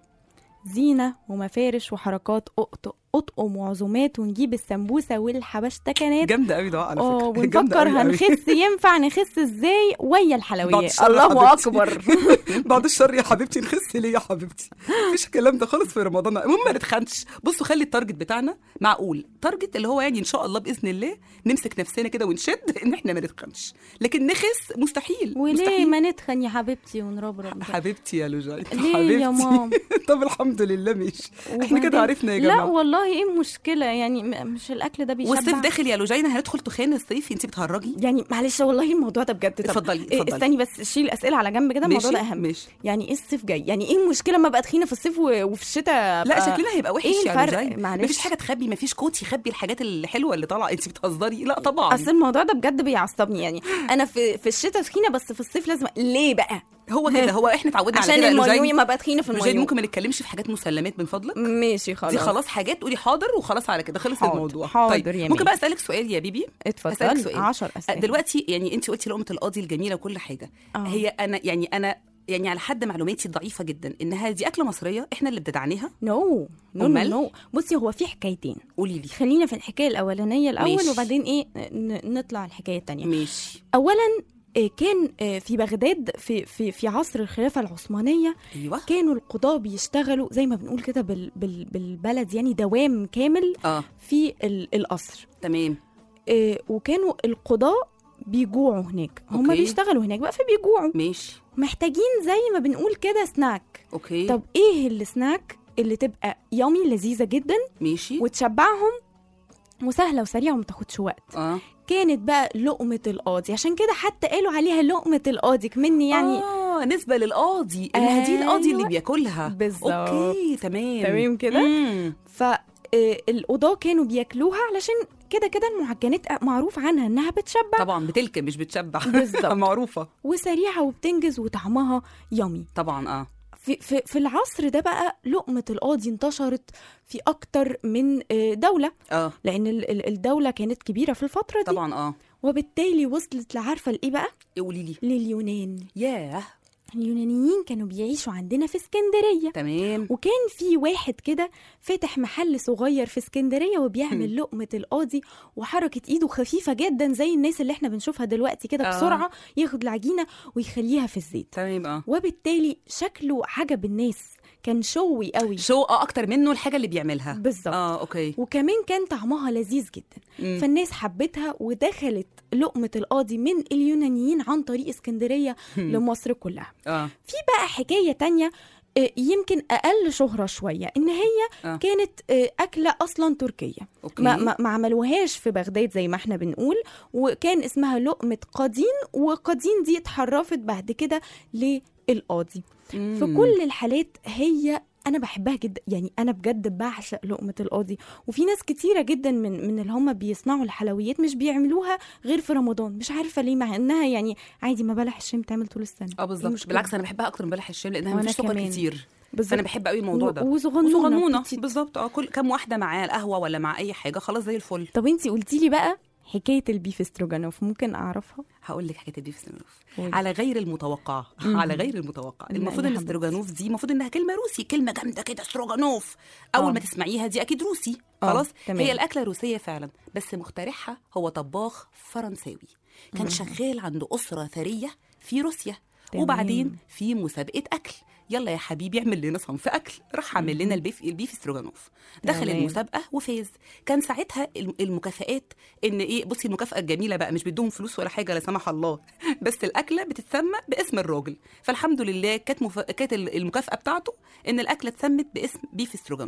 Speaker 2: زينة ومفارش وحركات أقط- أطقم وعزومات ونجيب السمبوسة والحبشتكنات.
Speaker 3: جامدة قوي دعاء على
Speaker 2: اه
Speaker 3: فكرة. جامدة
Speaker 2: ونفكر
Speaker 3: أوي أوي.
Speaker 2: هنخس ينفع نخس ازاي ويا
Speaker 3: بعد
Speaker 2: الحلويات.
Speaker 3: الشر يا
Speaker 2: الله
Speaker 3: حبيبتي.
Speaker 2: أكبر.
Speaker 3: بعد الشر يا حبيبتي، نخس ليه يا حبيبتي؟ مفيش الكلام ده خالص في رمضان. المهم ما نتخنش. بصوا خلي التارجت بتاعنا معقول، تارجت اللي هو يعني ان شاء الله باذن الله نمسك نفسنا كده ونشد ان احنا ما نتخنش، لكن نخس مستحيل.
Speaker 2: وليه
Speaker 3: مستحيل.
Speaker 2: ما نتخن يا حبيبتي ونربرب؟
Speaker 3: حبيبتي يا لوجاي
Speaker 2: ليه
Speaker 3: حبيبتي
Speaker 2: يا ماما؟
Speaker 3: طب الحمد لله ماشي، احنا
Speaker 2: وبعدين-
Speaker 3: كده عرفنا يا
Speaker 2: لا
Speaker 3: جماعه.
Speaker 2: والله ايه المشكلة يعني؟ م- مش الأكل ده بيشبع؟
Speaker 3: والصيف داخل يا لوجينا، هندخل تخان الصيف، انت بتهرجي.
Speaker 2: يعني معلش والله الموضوع ده بجد. طب
Speaker 3: اتفضلي،
Speaker 2: إيه،
Speaker 3: اتفضلي.
Speaker 2: استني بس شيل الأسئلة على جنب كده، الموضوع ده
Speaker 3: ماشي،
Speaker 2: أهم.
Speaker 3: ماشي.
Speaker 2: يعني ايه الصيف جاي؟ يعني ايه المشكلة ما بقى تخينة في الصيف و- وفي الشتاء؟
Speaker 3: لا
Speaker 2: أبقى-
Speaker 3: شكلنا هيبقى وحش
Speaker 2: ايه
Speaker 3: يا
Speaker 2: الفرق؟
Speaker 3: لوجاي.
Speaker 2: معلش.
Speaker 3: مفيش حاجه تخبي، مفيش كوت يخبي الحاجات الحلوه اللي طالعه. انت بتهزري؟ لا طبعا.
Speaker 2: اصل الموضوع ده بجد بيعصبني. يعني انا في في الشتاء تخينه بس في الصيف لازم ليه بقى؟
Speaker 3: هو كده، هو احنا اتعودنا على
Speaker 2: عشان
Speaker 3: كده.
Speaker 2: المايو
Speaker 3: لوجاي
Speaker 2: ما بقى تخينه في
Speaker 3: لوجاي
Speaker 2: المايو.
Speaker 3: ممكن ما نتكلمش في حاجات مسلمات من فضلك.
Speaker 2: ماشي خلاص.
Speaker 3: دي خلاص حاجات تقولي حاضر وخلاص، على كده خلص
Speaker 2: حاضر،
Speaker 3: الموضوع.
Speaker 2: حاضر
Speaker 3: طيب
Speaker 2: يا
Speaker 3: ممكن
Speaker 2: ميس.
Speaker 3: بقى اسالك سؤال يا بيبي؟
Speaker 2: اتفضلي.
Speaker 3: أسألك سؤال.
Speaker 2: عشر أسئلة.
Speaker 3: دلوقتي يعني انت قلتي لقمه القاضي الجميله وكل حاجه.
Speaker 2: آه.
Speaker 3: هي انا يعني انا يعني على حد معلوماتي الضعيفه جدا انها دي اكله مصريه احنا اللي ابتدعناها.
Speaker 2: نو نو
Speaker 3: أمال؟
Speaker 2: نو. بصي هو في حكايتين،
Speaker 3: قولي لي.
Speaker 2: خلينا في الحكايه الاولانيه الاول
Speaker 3: ماشي.
Speaker 2: وبعدين ايه ن- نطلع الحكايه الثانيه.
Speaker 3: ماشي.
Speaker 2: اولا آه، كان آه، في بغداد في في في عصر الخلافه العثمانيه
Speaker 3: ايوه.
Speaker 2: كانوا القضاة بيشتغلوا زي ما بنقول كده بال بال بالبلد، يعني دوام كامل
Speaker 3: اه
Speaker 2: في ال- القصر.
Speaker 3: تمام.
Speaker 2: آه، وكانوا القضاة بيجوعوا هناك، هم
Speaker 3: أوكي.
Speaker 2: بيشتغلوا هناك بقى فبيجوعوا،
Speaker 3: ماشي.
Speaker 2: محتاجين زي ما بنقول كده سناك.
Speaker 3: اوكي.
Speaker 2: طب ايه السناك اللي تبقى يامي لذيذة جدا
Speaker 3: ماشي.
Speaker 2: وتشبعهم وسهلة وسريعة وما تاخدش وقت؟
Speaker 3: اه
Speaker 2: كانت بقى لقمة القاضي، عشان كده حتى قالوا عليها لقمة القاضي كمني يعني.
Speaker 3: اه نسبه للقاضي انها دي القاضي اللي
Speaker 2: أيوة.
Speaker 3: بياكلها.
Speaker 2: بالظبط.
Speaker 3: اوكي تمام.
Speaker 2: تمام كده.
Speaker 3: مم.
Speaker 2: فالقضاة كانوا بياكلوها علشان كده كده المعجنات معروف عنها انها بتشبع
Speaker 3: طبعا بتلكم مش بتشبع.
Speaker 2: بالظبط.
Speaker 3: معروفه
Speaker 2: وسريعة وبتنجز وطعمها يامي.
Speaker 3: طبعا. اه
Speaker 2: في, في, في العصر ده بقى لقمة القاضي انتشرت في أكتر من آه، دولة،
Speaker 3: اه
Speaker 2: لأن ال- ال- الدولة كانت كبيرة في الفترة دي.
Speaker 3: طبعا. اه
Speaker 2: وبالتالي وصلت لعارفة لإيه بقى؟
Speaker 3: قولي لي.
Speaker 2: لليونان.
Speaker 3: ياه
Speaker 2: اليونانيين كانوا بيعيشوا عندنا في اسكندرية،
Speaker 3: تمام.
Speaker 2: وكان في واحد كده فاتح محل صغير في اسكندرية وبيعمل لقمة القاضي، وحركة ايده خفيفة جدا زي الناس اللي احنا بنشوفها دلوقتي كده،
Speaker 3: آه.
Speaker 2: بسرعة ياخد العجينة ويخليها في الزيت.
Speaker 3: تمام. اه
Speaker 2: وبالتالي شكله عجب الناس، كان شوي قوي.
Speaker 3: شو اه اكتر منه الحاجه اللي بيعملها.
Speaker 2: بالظبط.
Speaker 3: اه اوكي.
Speaker 2: وكمان كان طعمها لذيذ جدا.
Speaker 3: مم.
Speaker 2: فالناس حبتها ودخلت لقمة القاضي من اليونانيين عن طريق اسكندرية لمصر كلها.
Speaker 3: اه
Speaker 2: في بقى حكاية تانية آه، يمكن أقل شهرة شوية، إن هي
Speaker 3: آه.
Speaker 2: كانت آه، أكلة أصلا تركية.
Speaker 3: اوكي.
Speaker 2: ما, ما, ما عملوهاش في بغداد زي ما احنا بنقول، وكان اسمها لقمة قدين، وقدين دي اتحرفت بعد كده للقاضي.
Speaker 3: مم.
Speaker 2: في كل الحالات هي انا بحبها جدا، يعني انا بجد بعشق لقمه القاضي. وفي ناس كتيره جدا من من اللي هم بيصنعوا الحلويات مش بيعملوها غير في رمضان، مش عارفه ليه، مع انها يعني عادي ما بلح الشام تعمل طول السنه.
Speaker 3: اه
Speaker 2: إيه
Speaker 3: بالظبط.
Speaker 2: المشكلة؟
Speaker 3: بالعكس انا بحبها اكتر من بلح الشام لانها
Speaker 2: وأنا
Speaker 3: مفيش سكر
Speaker 2: كمان.
Speaker 3: كتير.
Speaker 2: بالظبط.
Speaker 3: فانا بحب قوي الموضوع ده.
Speaker 2: و- وصغنونه
Speaker 3: وصغنونه
Speaker 2: بتيت.
Speaker 3: بالظبط. اه كل كام واحده معاه القهوه ولا مع اي حاجه خلاص زي الفل.
Speaker 2: طب انتي قلتي لي بقى حكايه البيف استروجانوف، ممكن اعرفها؟
Speaker 3: هقول لك حكايه البيف ستروجانوف
Speaker 2: قولي.
Speaker 3: على غير المتوقع. على غير المتوقع.
Speaker 2: لا
Speaker 3: المفروض
Speaker 2: يا
Speaker 3: ان
Speaker 2: حبيبتي.
Speaker 3: الاستروجانوف دي المفروض انها كلمه روسي، كلمه جامده كده استروجانوف. اول
Speaker 2: آه.
Speaker 3: ما تسمعيها دي اكيد روسي.
Speaker 2: آه،
Speaker 3: خلاص.
Speaker 2: تمام.
Speaker 3: هي الاكله روسيه فعلا، بس مخترعها هو طباخ فرنساوي كان شغال عند اسره ثريه في روسيا.
Speaker 2: تمام.
Speaker 3: وبعدين في مسابقه اكل، يلا يا حبيبي اعمل لنا صنف اكل، راح عمل لنا البيف البيف استروجانوف. دخل
Speaker 2: تمام.
Speaker 3: المسابقه وفاز. كان ساعتها الم- المكافآت ان ايه، بصي المكافاه الجميله بقى، مش بدهم فلوس ولا حاجه لا سمح الله، بس الاكله بتتسمى باسم الراجل. فالحمد لله كانت مف... كانت ال- المكافاه بتاعته ان الاكله اتسمت باسم بيف استروجانوف.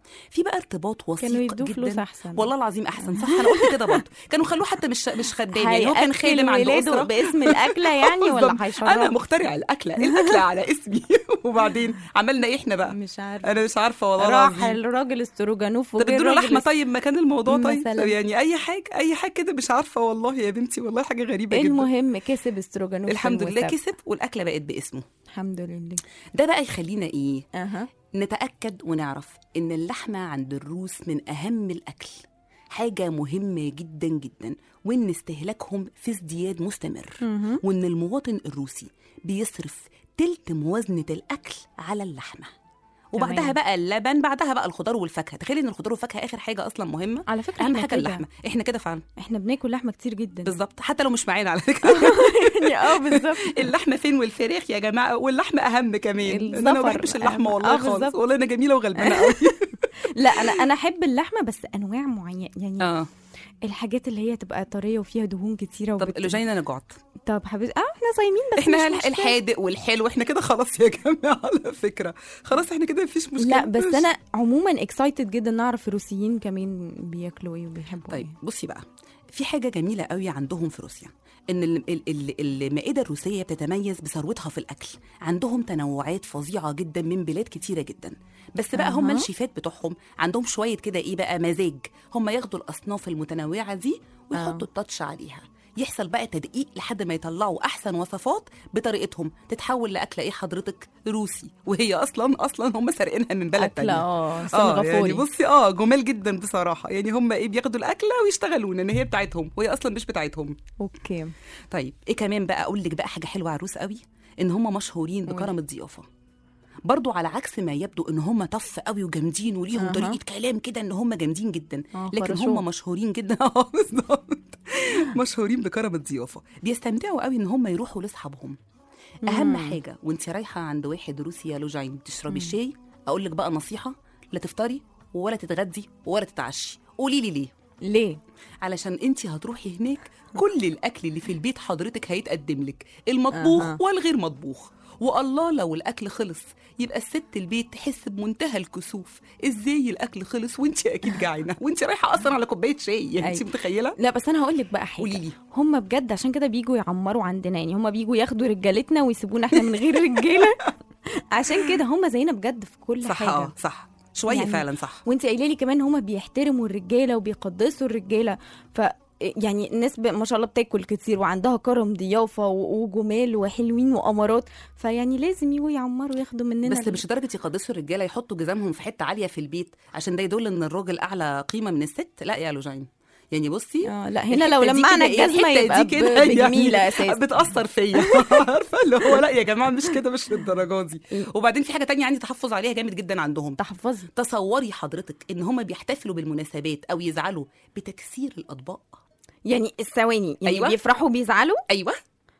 Speaker 3: في بقى ارتباط وثيق
Speaker 2: كانوا يدوا
Speaker 3: جدا
Speaker 2: فلوس احسن.
Speaker 3: والله العظيم احسن، صح انا قلت كده برضه. كانوا خلوه حتى مش مش خدام، يعني هو كان خادم عند اسره
Speaker 2: باسم الاكله يعني ولا هيشرب؟
Speaker 3: انا مخترع الاكله الاكله على اسمي. وبعدين عملنا ايه احنا بقى؟
Speaker 2: مش عارفه،
Speaker 3: انا مش عارفه والله
Speaker 2: راح
Speaker 3: العظيم.
Speaker 2: الراجل استروجانوف
Speaker 3: طب ادوا له لحمه طيب مكان الموضوع طيب
Speaker 2: مثلاً.
Speaker 3: يعني اي حاجه اي حاجه كده، مش عارفه والله يا بنتي، والله حاجه غريبه جدا.
Speaker 2: المهم كسب استروجانوف
Speaker 3: الحمد لله كسب، والاكله بقت باسمه
Speaker 2: الحمد لله.
Speaker 3: ده بقى يخلينا ايه؟
Speaker 2: اها
Speaker 3: نتأكد ونعرف إن اللحمة عند الروس من أهم الأكل، حاجة مهمة جدا جدا، وإن استهلاكهم في ازدياد مستمر، وإن المواطن الروسي بيصرف تلت موازنة الأكل على اللحمة، وبعدها
Speaker 2: تمام.
Speaker 3: بقى اللبن، بعدها بقى الخضار والفاكهة. تخيلي إن الخضار والفاكهة آخر حاجة أصلا مهمة،
Speaker 2: على فكرة
Speaker 3: أهم
Speaker 2: إحنا
Speaker 3: حاجة
Speaker 2: كده.
Speaker 3: اللحمة. إحنا كده فعلا،
Speaker 2: احنا بناكل لحمه كتير جدا
Speaker 3: بالظبط، حتى لو مش معانا على فكرة.
Speaker 2: يعني اه بالظبط.
Speaker 3: اللحمة فين والفراخ يا جماعة، واللحمة أهم كمان.
Speaker 2: الزفر
Speaker 3: أنا ما بحبش اللحمة
Speaker 2: أهم.
Speaker 3: والله
Speaker 2: آه
Speaker 3: خالص،
Speaker 2: بالظبط.
Speaker 3: والله أنا جميلة وغلبانة قوي.
Speaker 2: لا انا انا احب اللحمه بس انواع معينه يعني.
Speaker 3: اه
Speaker 2: الحاجات اللي هي تبقى طريه وفيها دهون كتيره.
Speaker 3: طب لوجين انا جعت.
Speaker 2: طب حبيبتي اه احنا صايمين بس
Speaker 3: احنا
Speaker 2: مش مشكلة.
Speaker 3: الحادق والحلو احنا كده خلاص يا جماعه، على فكره خلاص احنا كده مفيش مشكله.
Speaker 2: لا بس انا عموما اكسايتد جدا نعرف الروسيين كمان بياكلوا ايه وبيحبوا
Speaker 3: طيب
Speaker 2: ايه.
Speaker 3: بصي بقى، في حاجه جميله قوي عندهم في روسيا، ان ال- ال- ال- المائده الروسيه بتتميز بثروتها في الاكل. عندهم تنوعات فظيعه جدا من بلاد كتيره جدا، بس بقى هم
Speaker 2: أها.
Speaker 3: الشيفات بتوعهم عندهم شويه كده ايه بقى مزاج، هم ياخدوا الاصناف المتنوعه دي ويحطوا التاتش عليها، يحصل بقى تدقيق لحد ما يطلعوا احسن وصفات بطريقتهم، تتحول لاكله ايه حضرتك؟ روسي، وهي اصلا اصلا هم سارقينها من بلد
Speaker 2: أكلة
Speaker 3: تانية.
Speaker 2: اه
Speaker 3: اه
Speaker 2: سنغافوري.
Speaker 3: يعني بصي اه جمال جدا بصراحه، يعني هم ايه بياخدوا الاكله ويشتغلونا ان هي بتاعتهم وهي اصلا مش بتاعتهم.
Speaker 2: اوكي.
Speaker 3: طيب ايه كمان بقى اقول لك بقى حاجه حلوه على الروس قوي، ان هم مشهورين بكرم الضيافه، برضو على عكس ما يبدو ان هم طف قوي وجامدين وليهم
Speaker 2: أها.
Speaker 3: طريقه كلام كده ان هم جامدين جدا،
Speaker 2: آه،
Speaker 3: لكن
Speaker 2: خرشوه.
Speaker 3: هم مشهورين جدا. اه بالظبط، مشهورين بكرم الضيافه، بيستمتعوا قوي ان هم يروحوا لاصحابهم. اهم حاجه وانت رايحه عند واحد روسي يا لوجين تشربي الشاي، اقول لك بقى نصيحه، لا تفطري ولا تتغدي ولا تتعشي. قولي لي ليه؟
Speaker 2: ليه؟
Speaker 3: علشان انت هتروحي هناك كل الاكل اللي في البيت حضرتك هيتقدم لك، المطبوخ
Speaker 2: أها.
Speaker 3: والغير مطبوخ. والله لو الاكل خلص يبقى الست البيت تحس بمنتهى الكسوف، ازاي الاكل خلص وانت اكيد جعانه وانت رايحه اصلا على كوبايه شاي، يعني انت
Speaker 2: أيوة.
Speaker 3: متخيله؟
Speaker 2: لا بس انا هقول لك بقى حاجه،
Speaker 3: قولي لي.
Speaker 2: هم بجد عشان كده بيجوا يعمروا عندنا، يعني هم بيجوا ياخدوا رجالتنا ويسيبونا احنا من غير رجاله. عشان كده هم زينا بجد في كل
Speaker 3: صح
Speaker 2: حاجه.
Speaker 3: اه صح شويه
Speaker 2: يعني
Speaker 3: فعلا صح.
Speaker 2: وانت قايله لي كمان هم بيحترموا الرجاله وبيقدسوا الرجاله، ف يعني الناس ب- ما شاء الله بتاكل كتير وعندها كرم ضيافه و- وجمال وحلوين وامارات، فيعني لازم يجوا يعمروا ياخدوا مننا.
Speaker 3: بس مش لدرجه يقدسوا الرجاله يحطوا جزامهم في حته عاليه في البيت عشان ده يدل ان الراجل اعلى قيمه من الست. لا يا لوجين، يعني بصي
Speaker 2: آه لا هنا لو
Speaker 3: الحتة دي
Speaker 2: لمعنا
Speaker 3: كده إيه؟
Speaker 2: الجزمه
Speaker 3: الحتة
Speaker 2: يبقى
Speaker 3: دي
Speaker 2: ب-
Speaker 3: كده
Speaker 2: بجميله
Speaker 3: يعني
Speaker 2: اساسا.
Speaker 3: بتاثر فيا. عارفه اللي هو لا يا جماعه مش كده، مش للدرجه دي. وبعدين في حاجه تانية عندي تحفظ عليها جامد جدا عندهم،
Speaker 2: تحفظي.
Speaker 3: تصوري حضرتك ان هم بيحتفلوا بالمناسبات او يزعلوا بتكسير الاطباق.
Speaker 2: يعني الثواني يعني
Speaker 3: أيوة.
Speaker 2: بيفرحوا بيزعلوا.
Speaker 3: ايوه،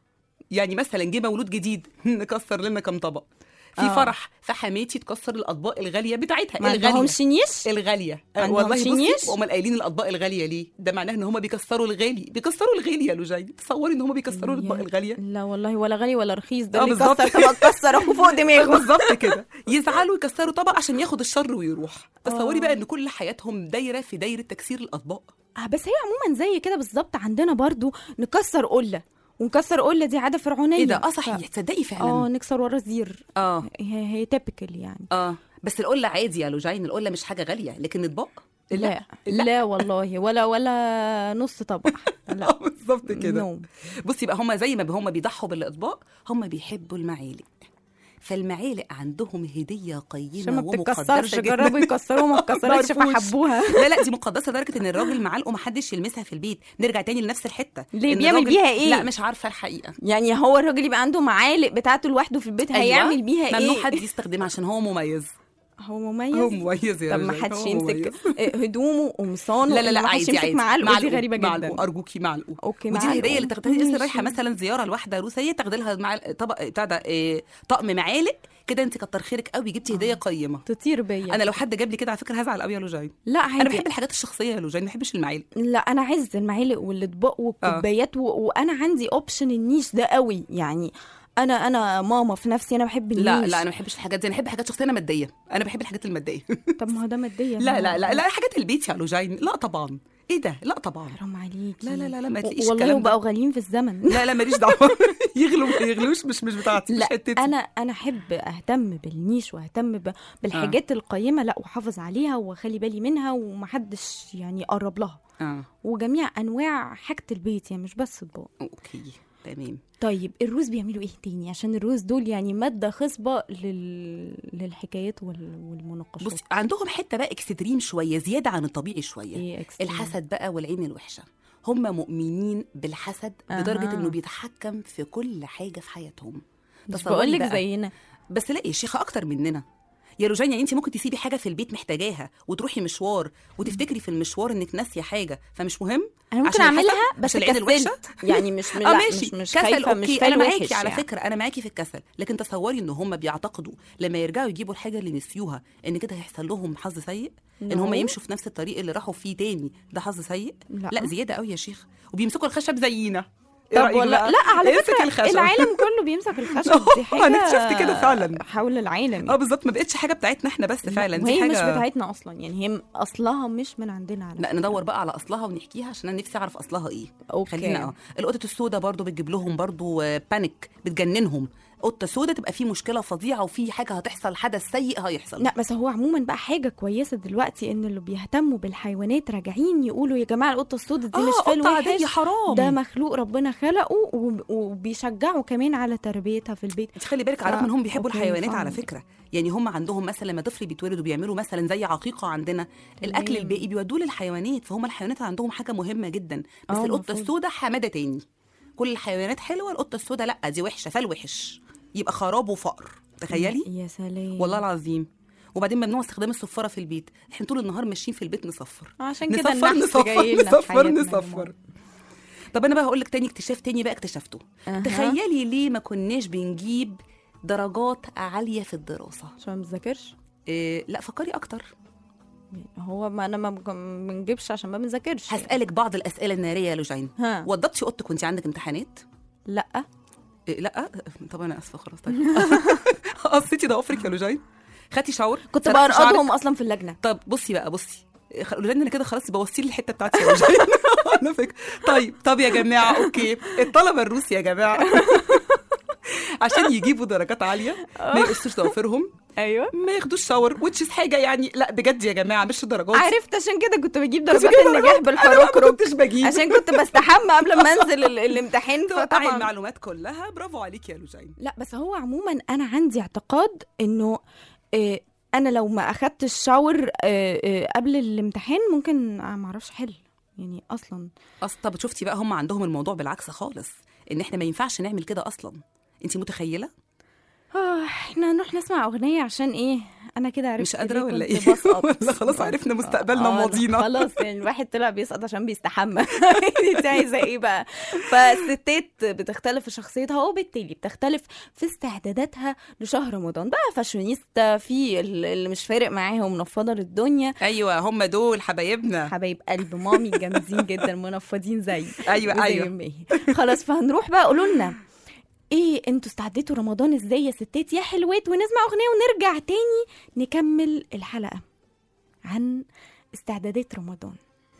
Speaker 3: يعني مثلا جه مولود جديد نكسر لنا كام طبق، في
Speaker 2: آه.
Speaker 3: فرح فحماتي تكسر الاطباق الغاليه بتاعتها
Speaker 2: ما
Speaker 3: الغاليه
Speaker 2: عندهمش نيش.
Speaker 3: الغاليه.
Speaker 2: عندهم
Speaker 3: والله
Speaker 2: شنيش؟
Speaker 3: بصي هم قايلين الاطباق الغاليه ليه؟ ده معناه ان هم بيكسروا الغالي، بيكسروا الغالي يا لوجين. تصوري ان هم بيكسروا الاطباق
Speaker 2: يا-
Speaker 3: الغاليه.
Speaker 2: لا والله ولا غالي ولا رخيص، ده
Speaker 3: آه
Speaker 2: اللي
Speaker 3: بالظبط.
Speaker 2: كسر طبق كسر اهو فوق دماغه.
Speaker 3: بالظبط كده، يزعلوا يكسروا طبق عشان ياخد الشر ويروح. تصوري
Speaker 2: آه.
Speaker 3: بقى ان كل حياتهم دايره في دايره تكسير الاطباق.
Speaker 2: آه بس هي عموما زي كده بالظبط، عندنا برضو نكسر قله، ونكسر قله دي عاده فرعونيه.
Speaker 3: ايه ده؟ اه صحيح، تصدقي
Speaker 2: اه
Speaker 3: فعلا.
Speaker 2: نكسر ورا زير.
Speaker 3: اه
Speaker 2: هي هي تيبيكال يعني.
Speaker 3: اه بس القله عادي يا لوجين، القله مش حاجه غاليه، لكن اطباق
Speaker 2: لا لا, لا والله ولا ولا نص طبق. لا
Speaker 3: اه بالظبط كده.
Speaker 2: نو.
Speaker 3: بصي بقى هم زي ما هم بيضحوا بالاطباق، هم بيحبوا المعالق، فالمعالق عندهم هديه
Speaker 2: عشان
Speaker 3: قيمه
Speaker 2: ما
Speaker 3: ومقدسه
Speaker 2: بتتكسرش،
Speaker 3: جدا.
Speaker 2: جربوا يكسروا ما اتكسرتش
Speaker 3: معرفوش.
Speaker 2: فحبوها.
Speaker 3: لا لا دي مقدسه لدرجه ان الراجل معلقه ما حدش يلمسها في البيت. نرجع تاني لنفس الحته،
Speaker 2: ليه؟
Speaker 3: إن
Speaker 2: بيعمل
Speaker 3: الراجل-
Speaker 2: بيها إيه؟
Speaker 3: لا مش عارفه الحقيقه.
Speaker 2: يعني هو الراجل يبقى عنده معالق بتاعته لوحده في البيت، هيعمل بيها ايه؟
Speaker 3: ممنوع حد يستخدمها عشان هو مميز.
Speaker 2: هو مميز.
Speaker 3: هو مميز يا
Speaker 2: طب ما
Speaker 3: رجال،
Speaker 2: حدش
Speaker 3: هو
Speaker 2: يمسك
Speaker 3: مميز.
Speaker 2: هدومه وقمصانه.
Speaker 3: لا لا لا
Speaker 2: ما حدش
Speaker 3: عادي
Speaker 2: يمسك
Speaker 3: عادي
Speaker 2: معلقه، دي
Speaker 3: معلقه-
Speaker 2: غريبه جدا.
Speaker 3: معلقه، ارجوكي معلقه.
Speaker 2: اوكي
Speaker 3: ودي
Speaker 2: معلقه.
Speaker 3: الهديه اللي تاخديها لسه
Speaker 2: ماشي.
Speaker 3: رايحه مثلا زياره لواحده روسيه، تاخدي لها مع طبق بتاع ده إيه، طقم معالق كده. انت كتر خيرك قوي، جبتي هديه قيمه.
Speaker 2: تطير بيا.
Speaker 3: انا لو حد جاب لي كده على فكره هزعل قوي يا لوجين.
Speaker 2: لا عادي.
Speaker 3: انا بحب الحاجات الشخصيه يا لوجين، ما بحبش المعالق.
Speaker 2: لا انا عايز المعالق والاطباق والكوبايات و... وانا عندي اوبشن النيش ده قوي يعني. انا انا ماما في نفسي، انا بحب النيش.
Speaker 3: لا لا انا ما بحبش الحاجات دي، انا بحب حاجات شخصيه، انا ماديه، انا بحب الحاجات الماديه.
Speaker 2: طب ما هو ده ماديه.
Speaker 3: لا لا لا لا حاجات البيت يا لوجين، لا طبعا. ايه ده؟ لا طبعا.
Speaker 2: حرام عليكي.
Speaker 3: لا لا لا لا ما تلاقيش
Speaker 2: والله
Speaker 3: الكلام ده.
Speaker 2: وبقوا غاليين في الزمن.
Speaker 3: لا لا ماليش دعوه. يغلوا ما يغلوش، مش مش بتاعتي، مش
Speaker 2: لا
Speaker 3: حتتي.
Speaker 2: انا انا احب اهتم بالنيش واهتم ب- بالحاجات آه. القيمه، لا واحافظ عليها واخلي بالي منها ومحدش يعني يقرب لها.
Speaker 3: اه
Speaker 2: وجميع انواع حاجه البيت يعني مش بس اطباق.
Speaker 3: اوكي تمام.
Speaker 2: طيب الروز بيعملوا ايه تاني؟ عشان الروز دول يعني ماده خصبه لل... للحكايات وال... والمناقشات.
Speaker 3: بص عندهم حته بقى اكستريم شويه، زياده عن الطبيعي شويه.
Speaker 2: إيه إكستريم؟
Speaker 3: الحسد بقى والعين الوحشه. هم مؤمنين بالحسد لدرجه
Speaker 2: أها.
Speaker 3: انه بيتحكم في كل حاجه في حياتهم.
Speaker 2: مش
Speaker 3: تصوري
Speaker 2: بقول لك
Speaker 3: بقى.
Speaker 2: زينا.
Speaker 3: بس لا يا شيخه اكتر مننا يا روجانيا. انت ممكن تسيبي حاجه في البيت محتاجاها وتروحي مشوار وتفتكري في المشوار انك ناسيه حاجه، فمش مهم.
Speaker 2: انا ممكن
Speaker 3: عشان
Speaker 2: اعملها
Speaker 3: الحسد؟
Speaker 2: بس
Speaker 3: عشان العين الوحشه.
Speaker 2: كسلت يعني مش
Speaker 3: اه
Speaker 2: لا
Speaker 3: ماشي
Speaker 2: مش مش
Speaker 3: كسل
Speaker 2: خايفه مش
Speaker 3: اوكي،
Speaker 2: فاهم
Speaker 3: انا
Speaker 2: وحش
Speaker 3: معاكي على
Speaker 2: يعني.
Speaker 3: فكره، انا معاكي في الكسل، لكن تصوري ان هم بيعتقدوا لما يرجعوا يجيبوا الحاجه اللي نسيوها ان كده هيحصل لهم حظ سيء، ان هم
Speaker 2: No.
Speaker 3: يمشوا في نفس الطريق اللي راحوا فيه تاني ده حظ سيء.
Speaker 2: لا.
Speaker 3: لا زياده قوي يا شيخ. وبيمسكوا الخشب زينا. إيه
Speaker 2: طب
Speaker 3: رأيك
Speaker 2: ولا
Speaker 3: بقى؟
Speaker 2: لا على
Speaker 3: امسك
Speaker 2: فكره
Speaker 3: الخشب.
Speaker 2: العالم كله بيمسك الخشب، دي حاجه
Speaker 3: انا اكتشفت كده فعلا
Speaker 2: حول العالم.
Speaker 3: اه بالظبط، ما بقتش حاجه بتاعتنا احنا بس فعلا، دي
Speaker 2: وهي
Speaker 3: حاجه
Speaker 2: مش بتاعتنا اصلا يعني، هي اصلها مش من عندنا على
Speaker 3: لا
Speaker 2: فكرة.
Speaker 3: ندور بقى على اصلها ونحكيها عشان انا نفسي اعرف اصلها ايه.
Speaker 2: أوكي.
Speaker 3: خلينا اه القطه السوداء برضو بتجيب لهم برضو آه، بانيك، بتجننهم. قطه سوداء تبقى في مشكله فظيعه وفي حاجه هتحصل، حدث سيء هيحصل.
Speaker 2: لا بس هو عموما بقى حاجه كويسه دلوقتي ان اللي بيهتموا بالحيوانات راجعين يقولوا يا جماعه القطه السوداء دي
Speaker 3: آه،
Speaker 2: مش فيل
Speaker 3: قطة
Speaker 2: وحش،
Speaker 3: عادية حرام.
Speaker 2: ده مخلوق ربنا خلقه، وب- وبيشجعوا كمان على تربيتها في البيت.
Speaker 3: انت خلي بالك على الرغم ان هم بيحبوا
Speaker 2: أوكي،
Speaker 3: الحيوانات
Speaker 2: فاهمة.
Speaker 3: على فكره، يعني هم عندهم مثلا لما طفل بيتولد وبيعملوا مثلا زي عقيقه عندنا، الاكل الباقي بيودوه للحيوانات، فهم الحيوانات عندهم حاجه مهمه جدا. بس
Speaker 2: آه،
Speaker 3: القطه
Speaker 2: مفروض.
Speaker 3: السوداء حماده تاني. كل الحيوانات حلوه، القطه السوداء لا دي وحشه، فالوحش يبقى خراب وفقر. تخيلي.
Speaker 2: يا سلام.
Speaker 3: والله العظيم. وبعدين ممنوع استخدام الصفاره في البيت، احنا طول النهار ماشيين في البيت نصفر
Speaker 2: عشان كده
Speaker 3: نصفر
Speaker 2: النحس جاي لنا في
Speaker 3: نصفر
Speaker 2: حياتنا يا
Speaker 3: نصفر.
Speaker 2: جماعة.
Speaker 3: طب انا بقى هقول لك تاني اكتشاف تاني بقى اكتشفته.
Speaker 2: أها.
Speaker 3: تخيلي ليه ما كناش بنجيب درجات عاليه في الدراسه؟
Speaker 2: عشان ما بنذاكرش.
Speaker 3: إيه لا فكري اكتر.
Speaker 2: هو ما انا ما بج- ما بنجيبش عشان ما بنذاكرش.
Speaker 3: هسالك بعض الاسئله الناريه يا لوجين.
Speaker 2: ها.
Speaker 3: وضبتي اوضتك وانت عندك امتحانات؟
Speaker 2: لا
Speaker 3: إيه لا طب انا اسفه خلاص. طيب قصيتي ضوافرك يا لوجين؟ خدتي شاور؟
Speaker 2: كنت
Speaker 3: سرحتي
Speaker 2: برقدهم
Speaker 3: شعرك؟
Speaker 2: اصلا في اللجنه.
Speaker 3: طب بصي بقى بصي خ- لان انا كده خلاص بوصي لي الحته بتاعتي يا لوجين. انا فاكره. طيب طب يا جماعه اوكي الطلبه الروس يا جماعه عشان يجيبوا درجات عاليه ما يقصوش ضوافرهم،
Speaker 2: ايوه
Speaker 3: ما ياخدوش شاور، وتشيز حاجه يعني لا بجد يا جماعه مش درجات.
Speaker 2: عرفت، عشان كده كنت بجيب
Speaker 3: كنت
Speaker 2: درجات
Speaker 3: بجيب
Speaker 2: النجاح
Speaker 3: درجات.
Speaker 2: بالحروكروك.
Speaker 3: أنا ما كنتش بجيب.
Speaker 2: عشان كنت بستحمى قبل ما انزل ال- الامتحان.
Speaker 3: توقعي
Speaker 2: فطبعا
Speaker 3: المعلومات كلها، برافو عليك يا لوجين.
Speaker 2: لا بس هو عموما انا عندي اعتقاد انه آه، انا لو ما اخدتش شاور آه، آه، قبل الامتحان ممكن آه، ما اعرفش حل يعني اصلا.
Speaker 3: اصل طب شفتي بقى هم عندهم الموضوع بالعكس خالص، ان احنا ما ينفعش نعمل كده اصلا. انت متخيله؟
Speaker 2: آه، احنا نروح نسمع اغنيه عشان ايه؟ انا كده عرفت
Speaker 3: مش قادرة
Speaker 2: ليه
Speaker 3: ولا
Speaker 2: كنت
Speaker 3: إيه؟
Speaker 2: بسقط.
Speaker 3: ولا خلاص عرفنا مستقبلنا
Speaker 2: آه،
Speaker 3: وماضينا.
Speaker 2: خلاص يعني الواحد طلع بيسقط عشان بيستحمى. انت عايزه ايه بقى؟ فالستات بتختلف في شخصيتها وبالتالي بتختلف في استعداداتها لشهر رمضان بقى. فاشونيستا، في اللي مش فارق معاهم منفضه للدنيا.
Speaker 3: ايوه هم دول حبايبنا،
Speaker 2: حبايب قلب مامي جامدين جدا منفضين زي
Speaker 3: أيوة،
Speaker 2: وزي
Speaker 3: أيوة.
Speaker 2: ماهي. خلاص فهنروح بقى قولوا لنا ايه انتوا استعديتوا رمضان ازاي يا ستات يا حلوات، ونسمع اغنيه ونرجع تاني نكمل الحلقه عن استعدادات رمضان.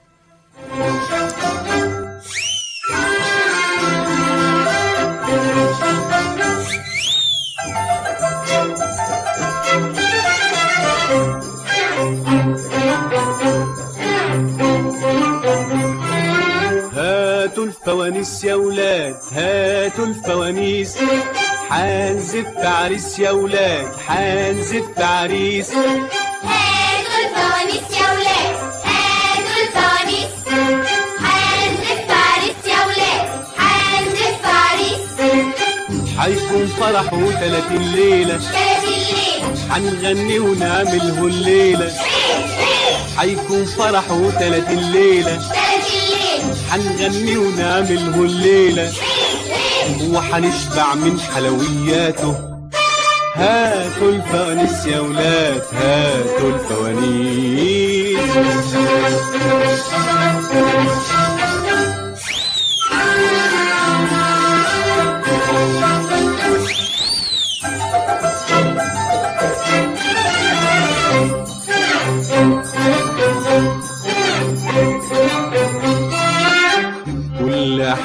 Speaker 5: هاتوا الفوانيس يا ولاد، هاتوا الفوانيس، حنزف عريس يا ولاد، حنزف عريس.
Speaker 6: هاتوا الفوانيس يا ولاد، هاتوا الفوانيس، حنزف عريس يا ولاد، حنزف عريس.
Speaker 5: حيكون فرح وتلاتين ليلة،
Speaker 6: تلاتين ليلة،
Speaker 5: حنغني ونعمله الليلة. حيكون فرح وتلاتين ليلة،
Speaker 6: تلاتين ليلة،
Speaker 5: حنغني ونعمله الليلة. وحنشبع من حلوياته. هاتوا الفوانيس يا ولاد، هاتوا الفوانيس.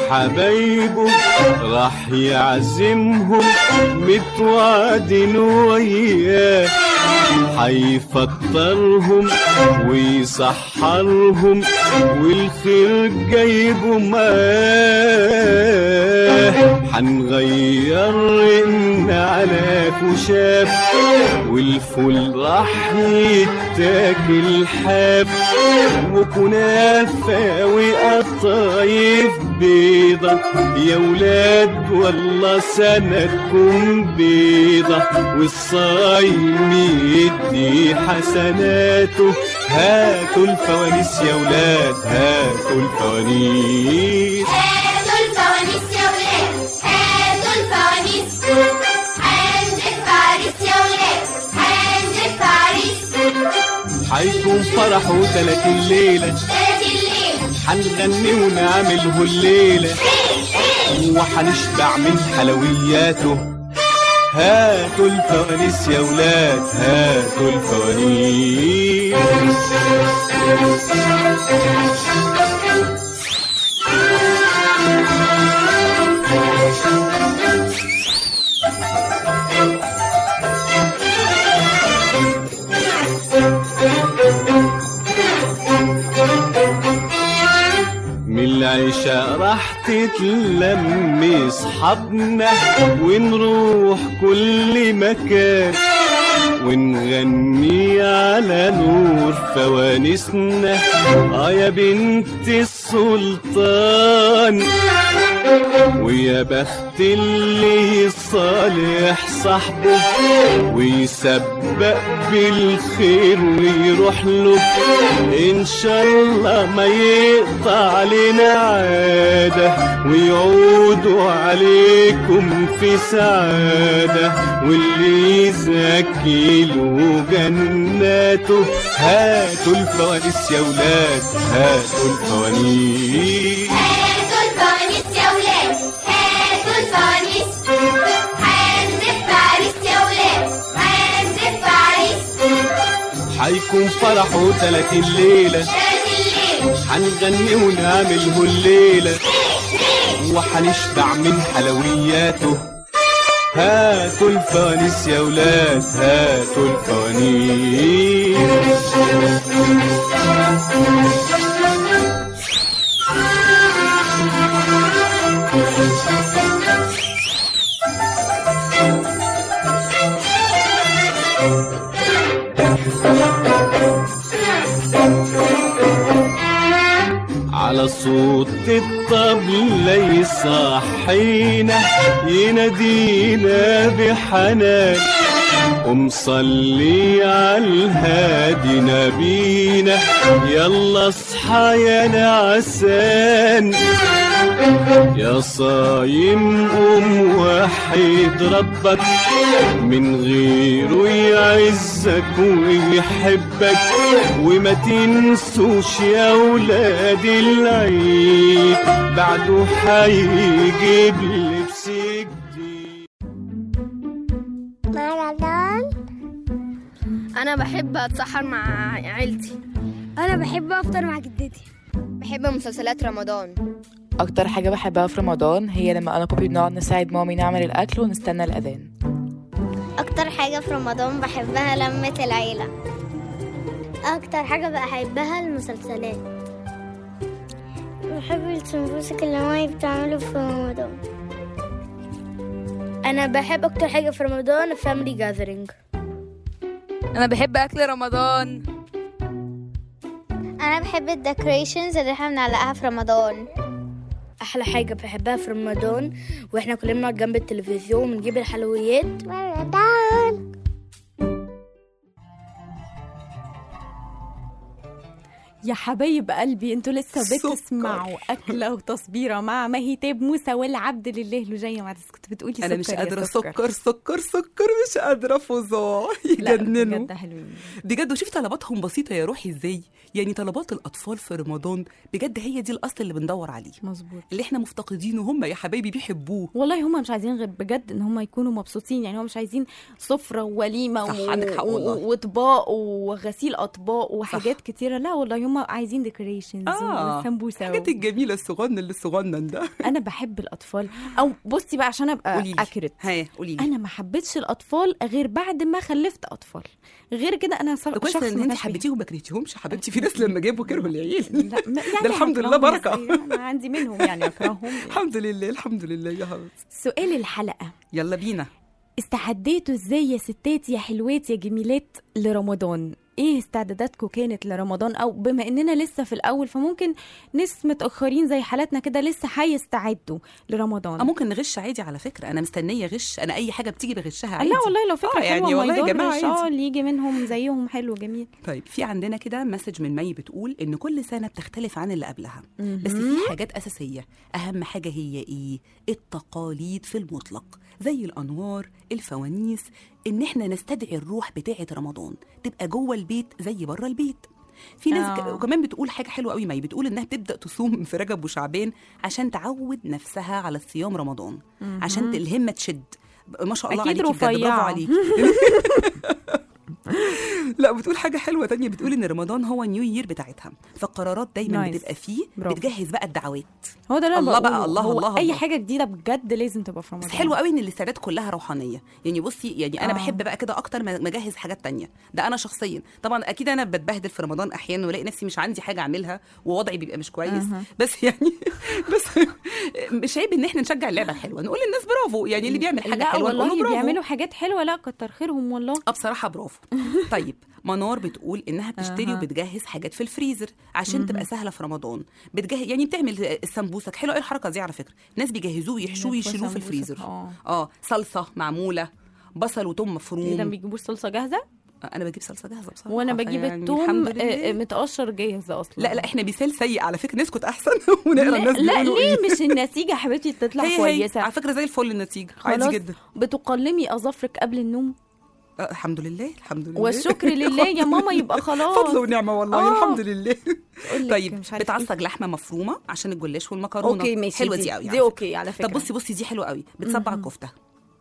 Speaker 5: حبايبه راح يعزمهم متوعدين وياه، هيفطرهم ويسحرهم والخير جايبه معاه. هنغير رقنا على كشاف والفول راح يتاكل حاف، وكنافة وقطايف بيضة يا ولاد والله سندكم بيضة، والصايم يدي حسناته. هاتوا الفوانيس يا ولاد هاتوا الفوانيس،
Speaker 6: هاتوا الفوانيس يا ولاد هاتوا الفوانيس، هنزف عريس يا ولاد هنزف عريس.
Speaker 5: هيكون فرح وتلاتين ليلة
Speaker 6: تلات الليل
Speaker 5: هنغني ونعمله الليلة، وحنشبع من حلوياته. هاتوا الفوانيس يا ولاد هاتوا الفوانيس. من العشاء راح تتلم اصحابنا ونروح كل مكان، ونغني على نور فوانيسنا اه يا بنت السلطان. ويا بخت اللي يصالح صاحبه ويسبق بالخير ويروح له، ان شاء الله ما يقطع علينا عاده ويعودوا عليكم في سعاده، واللي يزكي له جناته. هاتوا الفوانيس يا ولاد هاتوا الفوانيس،
Speaker 6: هاتوا الفوانيس يا ولاد هاتوا الفوانيس، هنزف عريس يا ولاد هنزف عريس.
Speaker 5: هيكون فرح وتلاتين ليلة
Speaker 6: تلات الليل
Speaker 5: هنغني ونعمله الليلة، وحنشبع من حلوياته. هاتوا الفوانيس يا ولاد هاتوا الفوانيس. على صوت الطبلة يصحينا ينادينا بحنان، ومصلي على الهادي نبينا يلا اصحى يا نعسان. يا صايم قوم وحيد ربك من غيره يعزك ويحبك، وما تنسوش يا ولاد العيد بعده حيجيب لبس جديد.
Speaker 7: رمضان
Speaker 8: انا بحب اتسحر مع عيلتي.
Speaker 7: انا بحب افطر مع جدتي.
Speaker 8: بحب مسلسلات رمضان.
Speaker 9: اكتر حاجه بحبها في رمضان هي لما انا وبابي بنقعد نساعد مامي نعمل الاكل ونستنى الاذان.
Speaker 7: اكتر حاجه في رمضان بحبها لمة العيله. اكتر حاجه بحبها المسلسلات. بحب السمبوسك اللي مامي بتعمله في رمضان.
Speaker 8: انا بحب اكتر حاجه في رمضان فاميلي جاذرينج.
Speaker 10: انا بحب اكل رمضان.
Speaker 7: انا بحب الديكوريشنز اللي احنا بنعلقها في رمضان.
Speaker 8: احلى حاجه بحبها في رمضان واحنا كلنا بنقعد جنب التلفزيون ونجيب الحلويات.
Speaker 7: رمضان
Speaker 2: يا حبايب قلبي، انتوا لسه بتسمعوا أكلة وتصبيرة مع مهيتاب موسى والعبد لله لجية معتز. كنت بتقولي سكر.
Speaker 3: انا مش قادره
Speaker 2: سكر.
Speaker 3: سكر سكر سكر مش قادره فظاع يجننوا
Speaker 2: بجد حلوين
Speaker 3: بجد. وشوفي طلباتهم بسيطه يا روحي ازاي، يعني طلبات الاطفال في رمضان بجد هي دي الاصل اللي بندور عليه،
Speaker 2: مظبوط،
Speaker 3: اللي احنا مفتقدينه. هم يا حبايبي بيحبوه
Speaker 2: والله. هم مش عايزين غير بجد ان هم يكونوا مبسوطين، يعني هم مش عايزين سفره ووليمه
Speaker 3: صح، عندك حق والله.
Speaker 2: واطباق وغسيل اطباق وحاجات
Speaker 3: صح.
Speaker 2: كتيره. لا والله هم عايزين ديكوريشنز
Speaker 3: اه
Speaker 2: وسمبوسه
Speaker 3: الحاجات الجميله الصغنن اللي الصغنن ده.
Speaker 2: انا بحب الاطفال. او بصي بقى عشان ابقى
Speaker 3: قولي لي.
Speaker 2: اكرت،
Speaker 3: ها قولي لي.
Speaker 2: انا ما حبيتش الاطفال غير بعد ما خلفت اطفال، غير كده انا ص-
Speaker 3: كويس
Speaker 2: شخص
Speaker 3: ان
Speaker 2: ما
Speaker 3: انت
Speaker 2: كانش
Speaker 3: حبيتيهم ما كرهتيهمش يا حبيبتي. في ناس لما جابوا كرهوا العيال.
Speaker 2: بيحب- لا ما- يعني
Speaker 3: ده الحمد لله
Speaker 2: هكرههم
Speaker 3: بركة.
Speaker 2: إزاي؟ انا عندي منهم يعني اكرههم.
Speaker 3: الحمد لله الحمد لله يا حبيبتي.
Speaker 2: سؤال الحلقه،
Speaker 3: يلا بينا.
Speaker 2: استعديتوا ازاي يا ستات يا حلوات يا جميلات لرمضان؟ ايه استعداداتكم كانت لرمضان؟ او بما اننا لسه في الاول فممكن ناس متاخرين زي حالاتنا كده لسه هيستعدوا لرمضان.
Speaker 3: اه ممكن نغش عادي على فكره، انا مستنيه غش، انا اي حاجه بتيجي بغشها عادي.
Speaker 2: لا والله لو فكره
Speaker 3: آه
Speaker 2: حلوه
Speaker 3: يعني والله يا
Speaker 2: ما
Speaker 3: جماعه
Speaker 2: يضرش. اه
Speaker 3: عادي.
Speaker 2: اللي يجي منهم زيهم حلو جميل.
Speaker 3: طيب في عندنا كده مسج من مي بتقول ان كل سنه بتختلف عن اللي قبلها،
Speaker 2: مهم.
Speaker 3: بس في حاجات اساسيه. اهم حاجه هي ايه؟ التقاليد في المطلق، زي الانوار، الفوانيس، ان احنا نستدعي الروح بتاعه رمضان تبقى جوه البيت زي بره البيت. في ناس
Speaker 2: آه.
Speaker 3: ك... وكمان بتقول حاجه حلوه قوي مي، بتقول انها بتبدا تصوم في رجب وشعبان عشان تعود نفسها على الصيام رمضان،
Speaker 2: مهم.
Speaker 3: عشان الهمه تشد. ما شاء الله
Speaker 2: أكيد
Speaker 3: عليكي بجد، برافو
Speaker 2: رفيعة.
Speaker 3: عليكي. لا بتقول حاجه حلوه تانية، بتقول ان رمضان هو نيو يير بتاعتها، فالقرارات دايما
Speaker 2: نايس.
Speaker 3: بتبقى فيه
Speaker 2: برافو.
Speaker 3: بتجهز بقى الدعوات.
Speaker 2: هو ده اللي
Speaker 3: الله
Speaker 2: أنا
Speaker 3: بقى،
Speaker 2: بقوله.
Speaker 3: الله
Speaker 2: هو
Speaker 3: الله
Speaker 2: اي
Speaker 3: الله.
Speaker 2: حاجه جديده بجد لازم تبقى في رمضان.
Speaker 3: بس حلو قوي ان الاستعداد كلها روحانيه. يعني بصي يعني انا
Speaker 2: آه.
Speaker 3: بحب بقى كده اكتر ما ما اجهز حاجات تانية. ده انا شخصيا طبعا اكيد انا بتبهدل في رمضان احيانا والاقي نفسي مش عندي حاجه اعملها ووضعي بيبقى مش كويس.
Speaker 2: أها.
Speaker 3: بس يعني بس مش عيب ان احنا نشجع اللعبه الحلوه، نقول للناس برافو. يعني اللي بيعمل حاجه
Speaker 2: لا
Speaker 3: حلوه نقول له
Speaker 2: والله
Speaker 3: برافو.
Speaker 2: بيعملوا حاجات حلوه، لا كتر خيرهم والله.
Speaker 3: اه بصراحه برافو. طيب منار بتقول انها بتشتري
Speaker 2: أها.
Speaker 3: وبتجهز حاجات في الفريزر عشان تبقى سهله في رمضان. بتجهز يعني بتعمل السمبوسك. حلوه ايه الحركه دي على فكره، ناس بيجهزوه ويحشوه ويشيلوه في
Speaker 2: سمبوسك،
Speaker 3: الفريزر.
Speaker 2: اه
Speaker 3: اه صلصه معموله، بصل وتوم
Speaker 2: ايه ده،
Speaker 3: مفروم.
Speaker 2: ما بيجيبوش صلصه جاهزه؟
Speaker 3: انا بجيب صلصه جاهزه بصراحه،
Speaker 2: وانا بجيب
Speaker 3: فيعني
Speaker 2: التوم
Speaker 3: الحمد لله.
Speaker 2: آه، متقشر جاهز اصلا.
Speaker 3: لا لا احنا مثال سيء على فكره، نسكت احسن ونقرا
Speaker 2: لا,
Speaker 3: الناس
Speaker 2: لا
Speaker 3: بيقولوا
Speaker 2: ليه
Speaker 3: ايه.
Speaker 2: مش النتيجه يا حبيبتي تطلع
Speaker 3: هي هي
Speaker 2: كويسه؟
Speaker 3: على فكره زي الفل النتيجه
Speaker 2: خلاص.
Speaker 3: عادي جدا.
Speaker 2: بتقلمي اظافرك قبل النوم
Speaker 3: آه الحمد لله الحمد لله
Speaker 2: والشكر لله يا ماما، يبقى خلاص
Speaker 3: فضل ونعمه والله.
Speaker 2: آه.
Speaker 3: الحمد لله.
Speaker 2: أقولك
Speaker 3: طيب
Speaker 2: مش عارف
Speaker 3: بتعصج لحمه مفرومه عشان الجلاش والمكرونه.
Speaker 2: اوكي ماشي،
Speaker 3: حلوه
Speaker 2: دي,
Speaker 3: دي قوي
Speaker 2: دي
Speaker 3: على فكرة.
Speaker 2: اوكي على فكره.
Speaker 3: طب بصي بصي دي حلوه قوي، بتصبع كفته.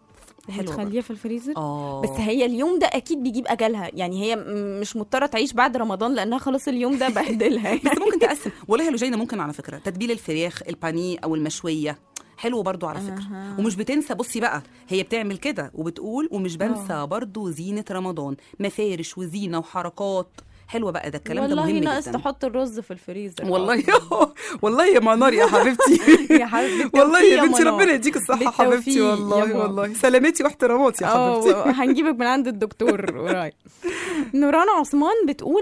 Speaker 3: حلوه
Speaker 2: بتخليها في الفريزر.
Speaker 3: اه
Speaker 2: بس هي اليوم ده اكيد بيجيب اجلها، يعني هي م- مش مضطره تعيش بعد رمضان لانها خلاص اليوم ده بهدلها.
Speaker 3: بس ممكن تقسم والله يا لوجينا. ممكن على فكره تتبيل الفراخ البانيه او المشويه حلو برضو على فكره.
Speaker 2: أها.
Speaker 3: ومش بتنسى بصي بقى، هي بتعمل كده وبتقول ومش بنسى
Speaker 2: آه.
Speaker 3: برضو زينه رمضان، مفارش وزينه وحركات حلوه بقى. ده الكلام ده
Speaker 2: والله
Speaker 3: مهم
Speaker 2: ناقص
Speaker 3: جدا.
Speaker 2: تحط الرز في الفريزر.
Speaker 3: والله والله يا منار يا حبيبتي.
Speaker 2: يا حبيبتي
Speaker 3: والله يا بنتي
Speaker 2: منار.
Speaker 3: ربنا يديك الصحه
Speaker 2: بالتوفيق
Speaker 3: حبيبتي.
Speaker 2: يا
Speaker 3: والله
Speaker 2: ماما.
Speaker 3: والله سلامتي واحتراماتي يا حبيبتي.
Speaker 2: اه هنجيبك من عند الدكتور قريب. نوران عثمان بتقول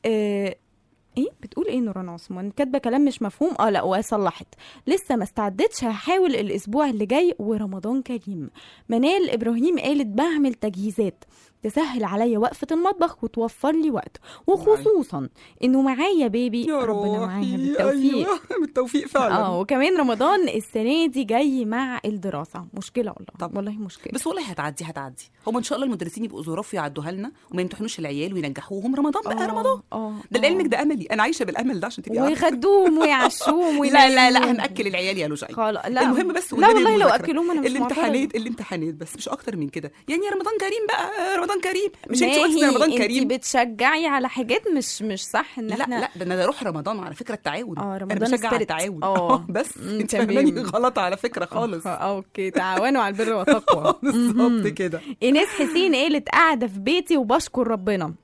Speaker 2: آه ايه بتقول ايه نوران عثمان؟ كاتبه كلام مش مفهوم. اه لا وصلحت، لسه ما استعدتش، هحاول الاسبوع اللي جاي ورمضان كريم. منال ابراهيم قالت بعمل تجهيزات تسهل عليا وقفه المطبخ وتوفر لي وقت، وخصوصا انه معايا بيبي.
Speaker 3: يا
Speaker 2: ربنا معاها
Speaker 3: روحي
Speaker 2: بالتوفيق.
Speaker 3: ايوه بالتوفيق فعلا.
Speaker 2: اه وكمان رمضان السنه دي جاي مع الدراسه، مشكله والله.
Speaker 3: طب.
Speaker 2: والله مشكله.
Speaker 3: بس والله هتعدي هتعدي. هم ان شاء الله المدرسين يبقوا ظراف يعدوها لنا وما يمتحنوش العيال وينجحوهم. رمضان بقى
Speaker 2: آه،
Speaker 3: رمضان.
Speaker 2: اه
Speaker 3: ده لعلمك ده املي، انا عايشه بالامل ده عشان تبقي عارفه.
Speaker 2: ويغدوهم ويعشوهم
Speaker 3: لا لا لا
Speaker 2: وينيموهم.
Speaker 3: هنأكل العيال يا لوجين.
Speaker 2: خلاص لا
Speaker 3: المهم بس
Speaker 2: لا
Speaker 3: والنبي
Speaker 2: والله لو
Speaker 3: المذاكرة.
Speaker 2: اكلوهم انا مش
Speaker 3: الامتحانات
Speaker 2: معترضة.
Speaker 3: الامتحانات بس مش اكتر من كده. يعني رمضان كريم بقى رمضان كريم. مش انت
Speaker 2: ماهي،
Speaker 3: قلتي رمضان
Speaker 2: انتي
Speaker 3: كريم؟
Speaker 2: بتشجعي على حاجات مش مش صح ان
Speaker 3: لا
Speaker 2: احنا.
Speaker 3: لا ده انا ده روح رمضان على فكره التعاون.
Speaker 2: اه
Speaker 3: انا
Speaker 2: رمضان
Speaker 3: بشجع على
Speaker 2: spirit.
Speaker 3: التعاون.
Speaker 2: اه
Speaker 3: بس
Speaker 2: مم،
Speaker 3: انت
Speaker 2: تمام.
Speaker 3: فاهماني غلط على فكره خالص.
Speaker 2: آه، اوكي تعاونوا على البر والتقوى.
Speaker 3: بالظبط كده.
Speaker 2: ايناس حسين قالت قاعده في بيتي وبشكر ربنا،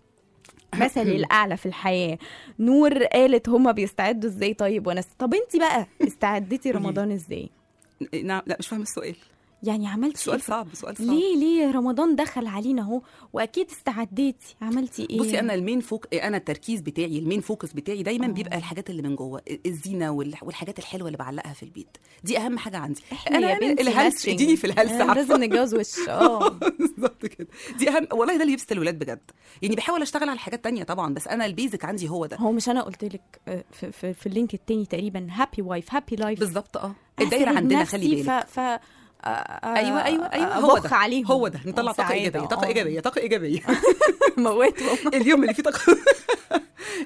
Speaker 2: مثلي الاعلى في الحياه. نور قالت هما بيستعدوا ازاي؟ طيب وانا طب انتي بقى استعدتي رمضان ازاي؟
Speaker 3: نعم لا مش فاهمه السؤال.
Speaker 2: يعني عملتي
Speaker 3: سؤال
Speaker 2: إيه؟
Speaker 3: صعب سؤال صعب.
Speaker 2: ليه ليه رمضان دخل علينا اهو واكيد استعديتي، عملتي ايه؟
Speaker 3: بصي انا المين فوك انا التركيز بتاعي المين فوكس بتاعي دايما أوه. بيبقى الحاجات اللي من جوه، الزينه والحاجات الحلوه اللي بعلقها في البيت. دي اهم حاجه عندي.
Speaker 2: انا يا بنتي
Speaker 3: الهلس اديني في الهلس.
Speaker 2: لازم نتجوز وش. اه
Speaker 3: بالظبط كده. دي اهم والله، ده اللي يبسط الولاد بجد. يعني بحاول اشتغل على حاجات تانية طبعا، بس انا البيزك عندي هو ده.
Speaker 2: هو مش انا قلت لك في, في, في اللينك التاني تقريبا هابي وايف هابي لايف.
Speaker 3: بالظبط. اه الدايره عندنا خلي بالك.
Speaker 2: ف, ف... آه
Speaker 3: ايوه ايوه ايوه هو ده
Speaker 2: عليهم.
Speaker 3: هو ده نطلع طاقه ايجابيه طاقه ايجابيه طاقه ايجابيه.
Speaker 2: موتهم
Speaker 3: اليوم اللي فيه طاقه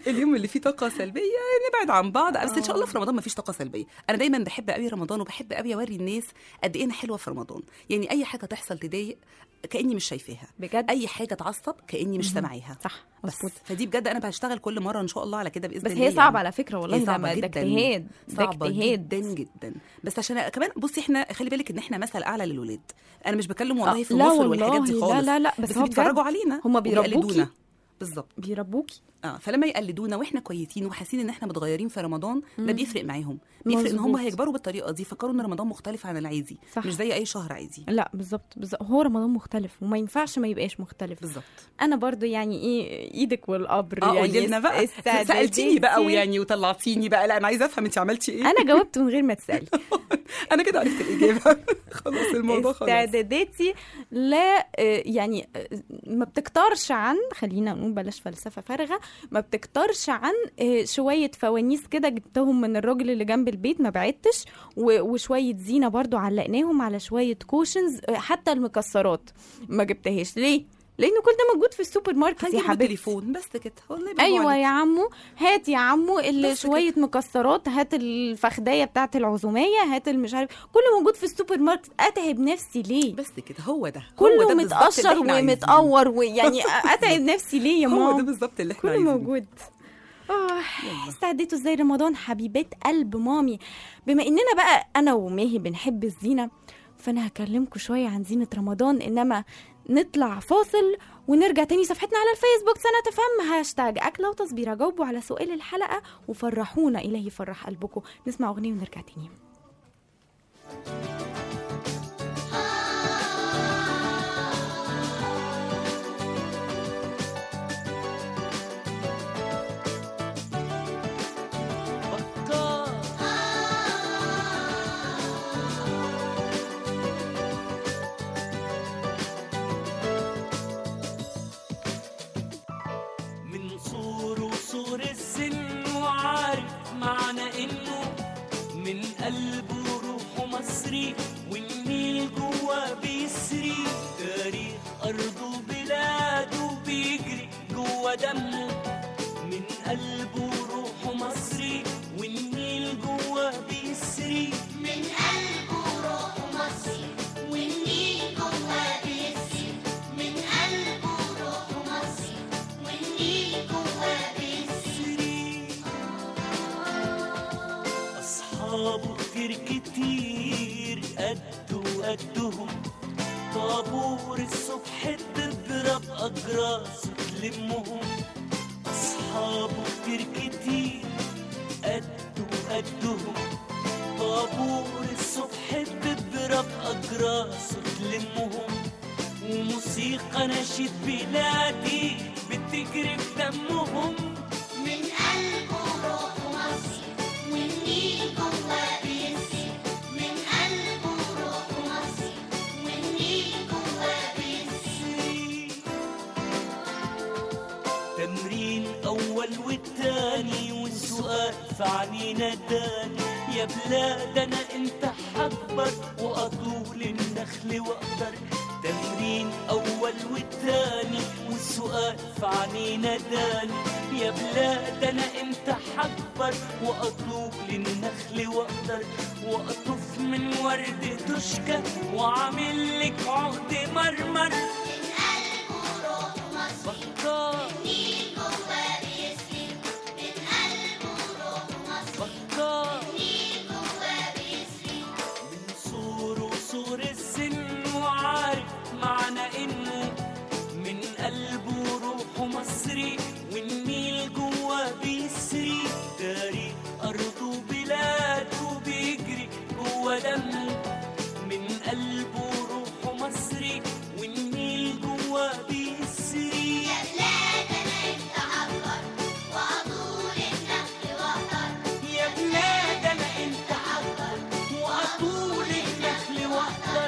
Speaker 3: اليوم اللي فيه طاقه سلبيه نبعد عن بعض، بس ان شاء الله في رمضان ما فيش طاقه سلبيه. انا دايما بحب قوي رمضان، وبحب قوي اوري الناس قد ايه انا حلوه في رمضان. يعني اي حاجه تحصل تضايق كاني مش شايفاها
Speaker 2: بجد.
Speaker 3: اي حاجه تعصب كاني مش سامعاها.
Speaker 2: صح
Speaker 3: بس
Speaker 2: مظبوط.
Speaker 3: فدي بجد انا بشتغل كل مره ان شاء الله على كده باذن
Speaker 2: بس
Speaker 3: الله.
Speaker 2: هي صعبه
Speaker 3: يعني.
Speaker 2: على فكره والله،
Speaker 3: هي صعبه
Speaker 2: ده
Speaker 3: جدا،
Speaker 2: اجتهاد، ده
Speaker 3: صعبه
Speaker 2: اجتهاد
Speaker 3: جدا جدا. بس عشان كمان بصي احنا خلي بالك ان احنا مثل اعلى للولاد. انا مش بكلم والله
Speaker 2: آه،
Speaker 3: في
Speaker 2: لا
Speaker 3: مصر والحاجات دي
Speaker 2: والله،
Speaker 3: خالص.
Speaker 2: لا لا لا، بس
Speaker 3: بس
Speaker 2: هو
Speaker 3: بيتفرجوا
Speaker 2: بجد
Speaker 3: علينا
Speaker 2: هما بيربوكي.
Speaker 3: وبيقلدونا. بالظبط
Speaker 2: بيربوكي.
Speaker 3: اه فلما يقلدونا واحنا كويسين وحاسين ان احنا متغيرين في رمضان، ده بيفرق معاهم، بيفرق ان هم
Speaker 2: مظبوط.
Speaker 3: هيكبروا بالطريقه دي، فكروا ان رمضان مختلف عن العادي،
Speaker 2: صح.
Speaker 3: مش زي اي شهر عادي.
Speaker 2: لا بالظبط بالظبط، هو رمضان مختلف وما ينفعش ما يبقاش مختلف.
Speaker 3: بالظبط.
Speaker 2: انا برضو يعني ايه ايدك والقبر
Speaker 3: اه
Speaker 2: يعني
Speaker 3: قولي لنا بقى، سالتيني بقى ويعني وطلعتيني بقى، لا انا عايزه افهم انت عملتي ايه.
Speaker 2: انا جاوبت من غير ما تسالي.
Speaker 3: انا كده عرفت الاجابه. خلاص الموضوع خلاص.
Speaker 2: استعداداتي لا يعني ما بتكترش عن، خلينا نقول بلاش فلسفه فارغه، ما بتكترش عن شويه فوانيس كده جبتهم من الراجل اللي جنب البيت ما بعدتش، وشويه زينه برضو علقناهم على شويه كوشنز. حتى المكسرات ما جبتهاش ليه؟ لانه كل ده موجود في السوبر ماركت يا حبيبتي.
Speaker 3: تليفون بس كده والله.
Speaker 2: ايوه يا عمو، هات يا عمو اللي شويه كده. مكسرات، هات الفخدايه بتاعه العزوميه، هات المش عارف، كله موجود في السوبر ماركت. اتعب نفسي ليه؟
Speaker 3: بس كده هو ده،
Speaker 2: كله
Speaker 3: هو ده
Speaker 2: متقشر ومتقور، ويعني اتعب نفسي ليه يا ماما؟
Speaker 3: هو ده بالظبط اللي احنا
Speaker 2: كله موجود. اه استعديتوا ازاي رمضان حبيبات قلب مامي؟ بما اننا بقى انا وماهي بنحب الزينه، فانا هكلمكم شويه عن زينه رمضان، انما نطلع فاصل ونرجع تاني. صفحتنا على الفيسبوك سنة فم هاشتاج أكلة وتصبيرة، جاوبوا على سؤال الحلقة وفرحونا إلهي يفرح قلبكم. نسمع أغنية ونرجع تاني.
Speaker 4: قلبه وروحه مصري، والنيل جوا بيسري، تاريخ أرضه وبلاده بيجري جوا دمه. من قلبه وروحه مصري، والنيل جوا بيسري،
Speaker 6: من قلبه وروحه مصري، والنيل جوا بيسري، من قلبه وروحه مصري، والنيل جوا بيسري.
Speaker 4: أصحابه كتير كتير قده قدهم، طابور الصبح تضرب أجراس تلمهم. أصحابه كتير كتير قده قدهم، طابور الصبح تضرب أجراس تلمهم. وموسيقى نشيد بلادي بتجري في دمهم.
Speaker 6: من قلبه وروحه مصري، والنيل جوا بيسري، من قلبه وروحه مصري، والنيل جوا بيسري.
Speaker 4: تمرين أول والتاني والسؤال في عنينا تاني، يا بلاد أنا أنت حكبر وأطول النخل وأقدر. تمرين أول والتاني والسؤال في عنينا تاني، يا بلاد أنا أنت حكبر وأطول النخل وأقدر. وأطف من ورد تشكى وعامل لك عقد مرمر.
Speaker 6: من قلبه وروحه مصري، والنيل جوا بيسري، من قلبه وروحه مصري، والنيل جوا بيسري.
Speaker 4: من صور وصور السن وعارف معنى إنه من قلبه وروحه مصري، والنيل جوا بيسري، تاريخ أرضه وبلاده بيجري جوا دمه. من قلبه وروحه مصري، والنيل جوا بيسري.
Speaker 6: يا بلاد أنا أنت حكبر وأطول النخل وأقدر.
Speaker 4: يا بلاد أنا أنت حكبر وأطول النخل وأقدر.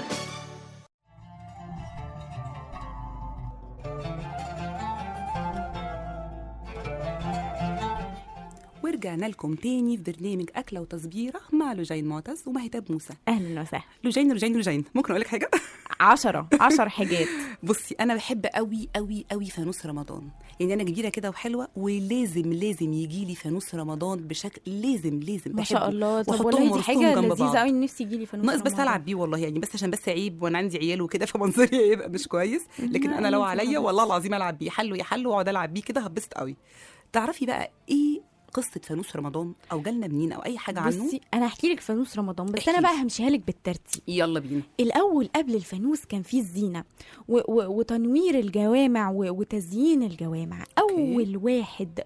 Speaker 3: ورجعنا لكم تاني في برنامج أكلة وتصبيرة مع لجين معتز ومهتاب موسى.
Speaker 2: أهلا وسهلا.
Speaker 3: لجين لجين لجين ممكن أقول لك حاجة؟
Speaker 2: عشرة عشر حاجات.
Speaker 3: بصي انا بحب قوي قوي قوي فانوس رمضان، يعني انا كبيره كده وحلوه ولازم لازم يجي لي فانوس رمضان بشكل لازم لازم
Speaker 2: ما شاء
Speaker 3: بحبه.
Speaker 2: الله. طب
Speaker 3: وأحطهم
Speaker 2: والله دي
Speaker 3: وأرصهم
Speaker 2: حاجه
Speaker 3: جنب
Speaker 2: لذيذه
Speaker 3: بعض.
Speaker 2: قوي، نفسي يجي لي فانوس
Speaker 3: ناقص بس
Speaker 2: رمضان.
Speaker 3: العب بيه والله، يعني بس عشان بس عيب وانا عندي عيال وكده فمنظري هيبقى مش كويس، لكن
Speaker 2: لا،
Speaker 3: انا لو
Speaker 2: عادي
Speaker 3: عليا
Speaker 2: خالص.
Speaker 3: والله العظيم العب بيه حلو يا حلو واقعد العب بيه كده هبسط قوي. تعرفي بقى ايه قصه فانوس رمضان او جالنا منين او اي حاجه عنه؟
Speaker 2: بصي انا هحكي لك فانوس رمضان، بس
Speaker 3: احكي
Speaker 2: انا
Speaker 3: لي.
Speaker 2: بقى همشيها لك بالترتيب.
Speaker 3: يلا بينا.
Speaker 2: الاول قبل الفانوس كان فيه الزينه و- و- وتنوير الجوامع و- وتزيين الجوامع. اول واحد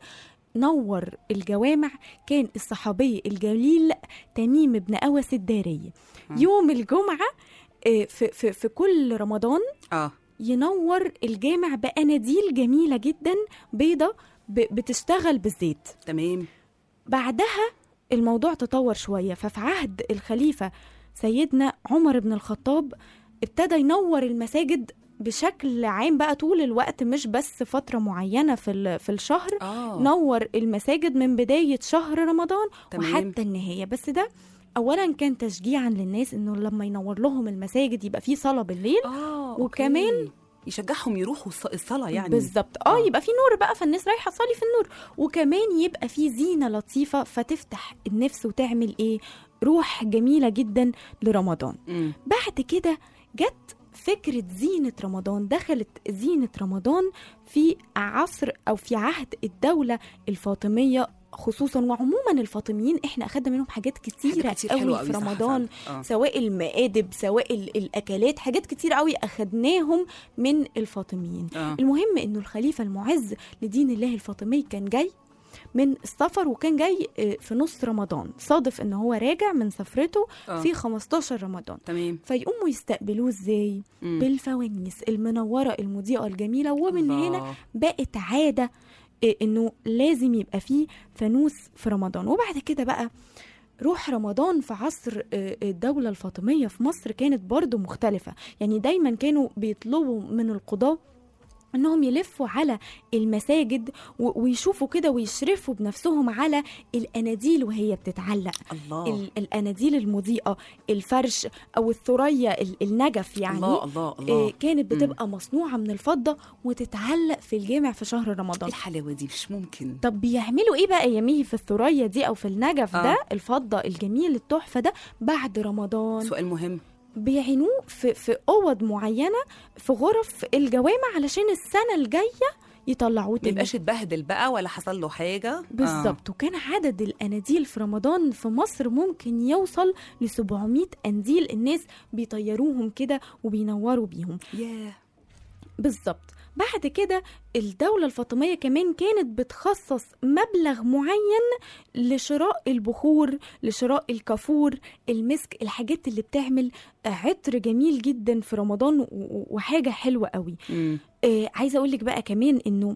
Speaker 2: نور الجوامع كان الصحابي الجليل تميم بن أوس الداري. يوم الجمعه آه، في في في كل رمضان
Speaker 3: اه
Speaker 2: ينور الجامع بأناديل جميله جدا بيضه ب- بتشتغل بالزيت.
Speaker 3: تمام.
Speaker 2: بعدها الموضوع تطور شوية، ففي عهد الخليفة سيدنا عمر بن الخطاب ابتدى ينور المساجد بشكل عام بقى طول الوقت، مش بس فترة معينة في ال- في الشهر.
Speaker 3: آه.
Speaker 2: نور المساجد من بداية شهر رمضان
Speaker 3: تمام.
Speaker 2: وحتى النهاية. بس ده أولا كان تشجيعا للناس إنه لما ينور لهم المساجد يبقى فيه صلاة بالليل.
Speaker 3: آه
Speaker 2: وكمان
Speaker 3: أوكي. يشجعهم يروحوا الص- الصلاه يعني.
Speaker 2: بالظبط. اه يبقى في نور بقى، فالناس رايحه تصلي في النور، وكمان يبقى في زينه لطيفه فتفتح النفس وتعمل ايه روح جميله جدا لرمضان.
Speaker 3: مم.
Speaker 2: بعد كده جت فكره زينه رمضان، دخلت زينه رمضان في عصر او في عهد الدوله الفاطميه خصوصا، وعموما الفاطميين احنا اخدنا منهم حاجات كتيره
Speaker 3: حاجات كتير حلوة
Speaker 2: قوي
Speaker 3: قوي
Speaker 2: في
Speaker 3: صح
Speaker 2: رمضان.
Speaker 3: فعلا. آه.
Speaker 2: سواء المآدب سواء ال- الاكلات، حاجات كتير قوي اخدناهم من الفاطميين.
Speaker 3: آه.
Speaker 2: المهم انه الخليفه المعز لدين الله الفاطمي كان جاي من السفر، وكان جاي آه، في نص رمضان، صادف ان هو راجع من سفرته
Speaker 3: آه.
Speaker 2: في خمستاشر رمضان.
Speaker 3: تمام.
Speaker 2: فيقوموا يستقبلوه ازاي؟
Speaker 3: مم.
Speaker 2: بالفوانيس المنوره المضيئه الجميله. ومن
Speaker 3: الله.
Speaker 2: هنا بقت عاده آه، انه لازم يبقى فيه فانوس في رمضان. وبعد كده بقى روح رمضان في عصر آه، الدولة الفاطمية في مصر كانت برضو مختلفة. يعني دايما كانوا بيطلبوا من القضاة انهم يلفوا على المساجد و- ويشوفوا كده ويشرفوا بنفسهم على الاناديل وهي بتتعلق.
Speaker 3: الله.
Speaker 2: ال- الاناديل المضيئه، الفرش او الثريا ال- النجف يعني.
Speaker 3: الله الله الله.
Speaker 2: آه، كانت بتبقى مصنوعه من الفضه وتتعلق في الجامع في شهر
Speaker 3: ايه
Speaker 2: رمضان.
Speaker 3: الحلاوه دي مش ممكن.
Speaker 2: طب بيعملوا ايه بقى يميه في الثريا دي او في النجف
Speaker 3: آه.
Speaker 2: ده الفضه الجميل التحفه ده بعد رمضان؟
Speaker 3: سؤال مهم.
Speaker 2: بيعينوه في في اوض معينه في غرف الجوامع علشان السنه الجايه يطلعوه
Speaker 3: ما
Speaker 2: تاني.
Speaker 3: يبقاش اتبهدل بقى ولا حصل له حاجه.
Speaker 2: بالظبط. وكان عدد الاناديل في رمضان في مصر ممكن يوصل ل سبعمية انديل، الناس بيطيروهم كده وبينوروا بيهم.
Speaker 3: ياه.
Speaker 2: بالظبط. بعد كده الدولة الفاطمية كمان كانت بتخصص مبلغ معين لشراء البخور، لشراء الكافور، المسك، الحاجات اللي بتعمل عطر جميل جدا في رمضان و- و- وحاجة حلوة قوي.
Speaker 3: مم.
Speaker 2: آه عايزة أقولك بقى كمان إنه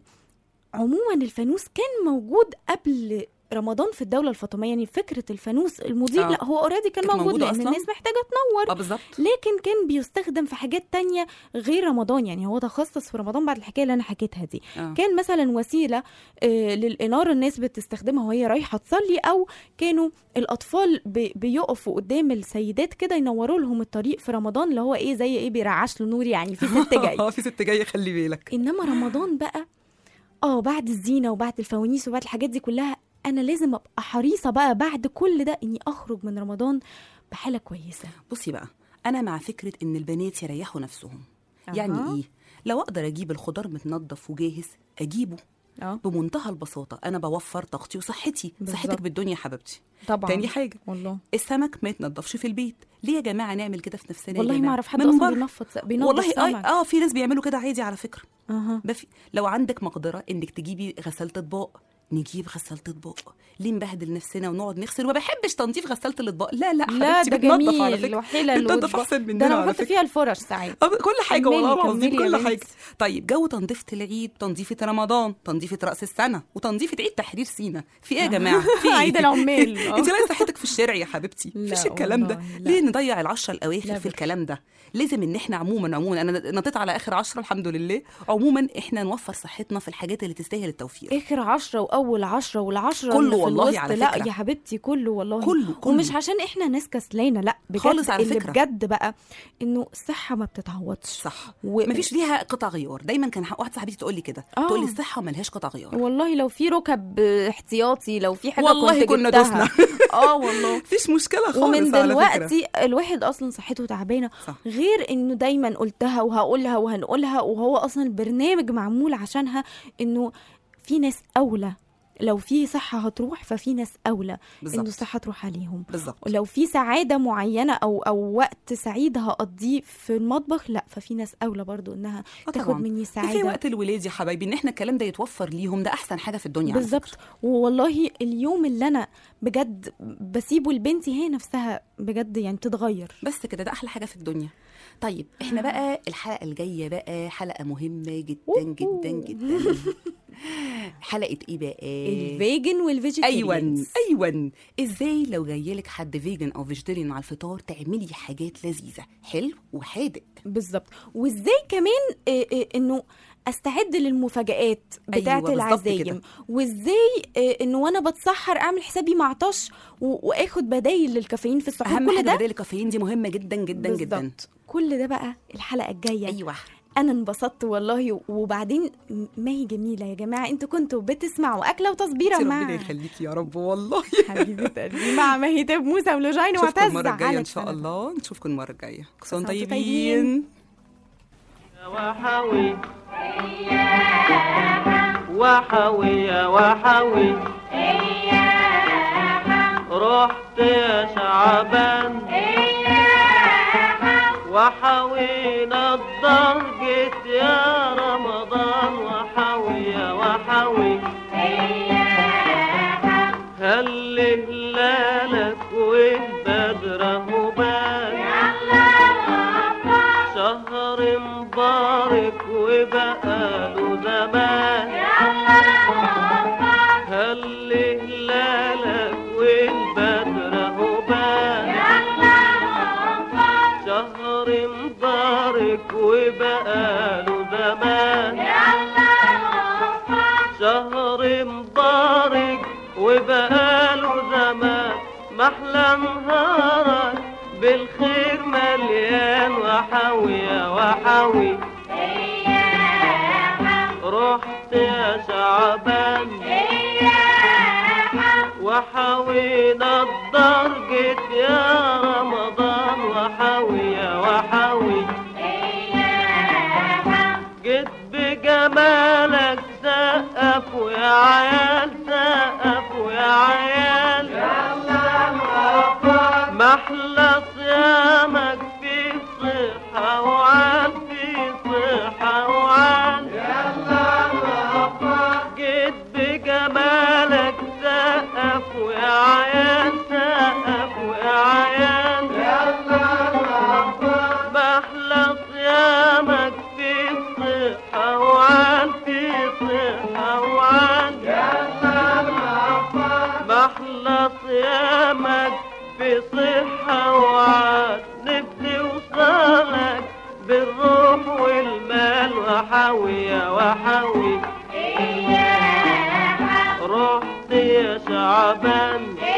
Speaker 2: عموما الفانوس كان موجود قبل رمضان في الدولة الفاطمية. يعني فكرة الفانوس المضيء
Speaker 3: آه.
Speaker 2: لا هو اوريدي كان
Speaker 3: كانت
Speaker 2: موجود
Speaker 3: موجودة
Speaker 2: لأن
Speaker 3: أصلاً؟
Speaker 2: الناس محتاجة تنور.
Speaker 3: اه بالظبط.
Speaker 2: لكن كان بيستخدم في حاجات تانية غير رمضان. يعني هو تخصص في رمضان بعد الحكاية اللي أنا حكيتها دي.
Speaker 3: آه.
Speaker 2: كان مثلا وسيلة آه للإنارة الناس بتستخدمها وهي رايحة تصلي، أو كانوا الأطفال بي- بيقفوا قدام السيدات كده ينوروا لهم الطريق في رمضان، اللي هو إيه زي إيه بيرعش له نور، يعني في ست جاي.
Speaker 3: اه في ست جايه خلي بالك.
Speaker 2: إنما رمضان بقى اه بعد الزينة وبعد الفوانيس وبعد الحاجات دي كلها أنا لازم أبقى حريصة بقى بعد كل ده إني أخرج من رمضان بحالة كويسة.
Speaker 3: بصي بقى انا مع فكره ان البنات يريحوا نفسهم.
Speaker 2: أها.
Speaker 3: يعني ايه؟ لو اقدر اجيب الخضار متنضف وجاهز اجيبه.
Speaker 2: اه
Speaker 3: بمنتهى البساطه انا بوفر طاقتي وصحتي.
Speaker 2: بالظبط.
Speaker 3: صحتك بالدنيا يا حبيبتي.
Speaker 2: طبعا.
Speaker 3: تاني حاجه
Speaker 2: والله
Speaker 3: السمك ما يتنضفش في البيت. ليه يا جماعه نعمل كده في نفسنا؟ يا
Speaker 2: والله ما
Speaker 3: جماعة؟
Speaker 2: اعرف حد
Speaker 3: من
Speaker 2: اصلا
Speaker 3: بره.
Speaker 2: بينفض بينضف
Speaker 3: والله
Speaker 2: سمك.
Speaker 3: اه اه في ناس بيعملوا كده عادي على فكره.
Speaker 2: اها
Speaker 3: بفي. لو عندك مقدره انك تجيبي غساله اطباق نجيب غساله اطباق. ليه نبهدل نفسنا ونقعد نغسل؟ وما بحبش تنظيف غساله الاطباق. لا لا
Speaker 2: لا
Speaker 3: حبيبتي
Speaker 2: ده
Speaker 3: بتنضف على
Speaker 2: جميل
Speaker 3: فكره.
Speaker 2: وحيلة
Speaker 3: بتنضف احسن مننا
Speaker 2: ده انا
Speaker 3: على
Speaker 2: بحط
Speaker 3: فكره.
Speaker 2: فيها الفرش ساعات.
Speaker 3: آه، كل حاجه
Speaker 2: كملي-
Speaker 3: والله العظيم
Speaker 2: كملي يا
Speaker 3: كل
Speaker 2: بنتي.
Speaker 3: حاجه. طيب جو تنظيفه العيد، تنظيفه رمضان، تنظيفه راس السنه، وتنظيفه عيد تحرير سينا. في ايه يا جماعه؟ في إيه؟
Speaker 2: عيد العمال. آه.
Speaker 3: انت لا صحتك في الشارع يا حبيبتي.
Speaker 2: لا
Speaker 3: مفيش الكلام ده.
Speaker 2: والله، لا.
Speaker 3: ليه نضيع العشره الاواخر
Speaker 2: لا
Speaker 3: في
Speaker 2: بك.
Speaker 3: الكلام ده؟ لازم ان احنا عموما عموما انا نطيت على اخر عشرة الحمد لله. عموما احنا نوفر صحتنا في الحاجات اللي تستاهل التوفير.
Speaker 2: اخر عشرة اول عشرة والعشرة
Speaker 3: كله
Speaker 2: اللي في
Speaker 3: والله
Speaker 2: الوسط.
Speaker 3: على
Speaker 2: لا
Speaker 3: فكرة.
Speaker 2: يا حبيبتي كله والله،
Speaker 3: كله كله.
Speaker 2: ومش عشان احنا ناس كسلانه، لا بجد
Speaker 3: خالص على
Speaker 2: اللي
Speaker 3: فكرة.
Speaker 2: بجد بقى انه الصحه ما بتتعوضش.
Speaker 3: صح
Speaker 2: و...
Speaker 3: مفيش ليها قطع غيار. دايما كان واحده صاحبتي تقول لي كده،
Speaker 2: آه.
Speaker 3: تقول لي الصحه ملهاش قطع غيار.
Speaker 2: والله لو في ركب احتياطي، لو في حاجه
Speaker 3: والله
Speaker 2: كنت
Speaker 3: كنا
Speaker 2: جبتها.
Speaker 3: دوسنا.
Speaker 2: اه والله
Speaker 3: مفيش مشكله خالص.
Speaker 2: ومن
Speaker 3: على
Speaker 2: دلوقتي
Speaker 3: فكرة.
Speaker 2: الواحد اصلا صحته تعبانه،
Speaker 3: صح.
Speaker 2: غير انه دايما قلتها وهقولها وهنقولها، وهو اصلا البرنامج معمول عشانها، انه في ناس اولى. لو في صحة هتروح ففي ناس أولى
Speaker 3: بالظبط.
Speaker 2: إنه الصحة تروح عليهم.
Speaker 3: بالظبط.
Speaker 2: ولو في سعادة معينة أو أو وقت سعيد هقضيه في المطبخ، لا ففي ناس أولى برضو إنها
Speaker 3: آه
Speaker 2: تاخد
Speaker 3: طبعاً.
Speaker 2: مني
Speaker 3: في
Speaker 2: سعادة.
Speaker 3: وقت الولاد يا حبايبي ان احنا الكلام ده يتوفر ليهم، ده احسن حاجه في الدنيا. على
Speaker 2: بالظبط.
Speaker 3: فكرة.
Speaker 2: والله اليوم اللي أنا بجد بسيبه لبنتي هي نفسها بجد يعني تتغير.
Speaker 3: بس كده، ده احلى حاجه في الدنيا. طيب احنا بقى الحلقه الجايه بقى حلقه مهمه جدا جدا جدا. حلقه ايه بقى؟
Speaker 2: الفيجن والفيجيتيريان.
Speaker 3: ايوه ايوه. ازاي لو جايلك حد فيجن او فيجيتيريان على الفطار تعملي حاجات لذيذه، حلو وحادق.
Speaker 2: بالظبط. وازاي كمان إيه إيه انه استعد للمفاجآت بتاعه
Speaker 3: أيوة
Speaker 2: العزايم، وازاي إيه انه وانا بتسحر اعمل حسابي ما اعطش واخد بدايل للكافيين في السحور.
Speaker 3: اهم
Speaker 2: كل
Speaker 3: حاجه
Speaker 2: ده
Speaker 3: بدايل الكافيين دي مهمه جدا جدا
Speaker 2: بالزبط.
Speaker 3: جدا.
Speaker 2: كل ده بقى الحلقه الجايه.
Speaker 3: ايوه.
Speaker 2: انا انبسطت والله. وبعدين ما هي جميله يا جماعه، انتوا كنتوا بتسمعوا اكله وتصبيره مع
Speaker 3: ربنا يخليكي يا رب والله.
Speaker 2: حبيبه قلبي مع مهيتاب موسى ولوجين
Speaker 3: نشوفكم
Speaker 2: وعتز.
Speaker 3: المره الجايه
Speaker 2: على
Speaker 3: ان شاء
Speaker 2: السلامة.
Speaker 3: الله. نشوفكم المره الجايه. كل سنه وانتم
Speaker 2: طيبين.
Speaker 3: طيبين.
Speaker 4: وحوي وحوي يا وحوي رحت يا شعبان وحوينا الدار جيت يا رمضان وحوي يا وحوي هل هلالك والبدر اهو بان شهر مبارك وبقاله زمان هل هلالك والبدر اهو بان شهر مبارك وبقاله زمان شهر مبارك وبقاله زمان محلى نهارك بالخير مليان وحوي يا وحوي رحت يا شعبان وحوينا الدار جيت يا رمضان وحوي يا وحوي جيت بجمالك سقفوا يا عيال سقفوا يا عيال محلى صيامك في صحة وعال في صحة وعال جيت بجمالك سقفوا يا عيال سقفوا يا عيال محلى صيامك في صحة وعال في صحة وعال محلى صيامك في صحة وعاد نفسي وصالك بالروح والمال وحوي يا وحوي رحت يا شعبان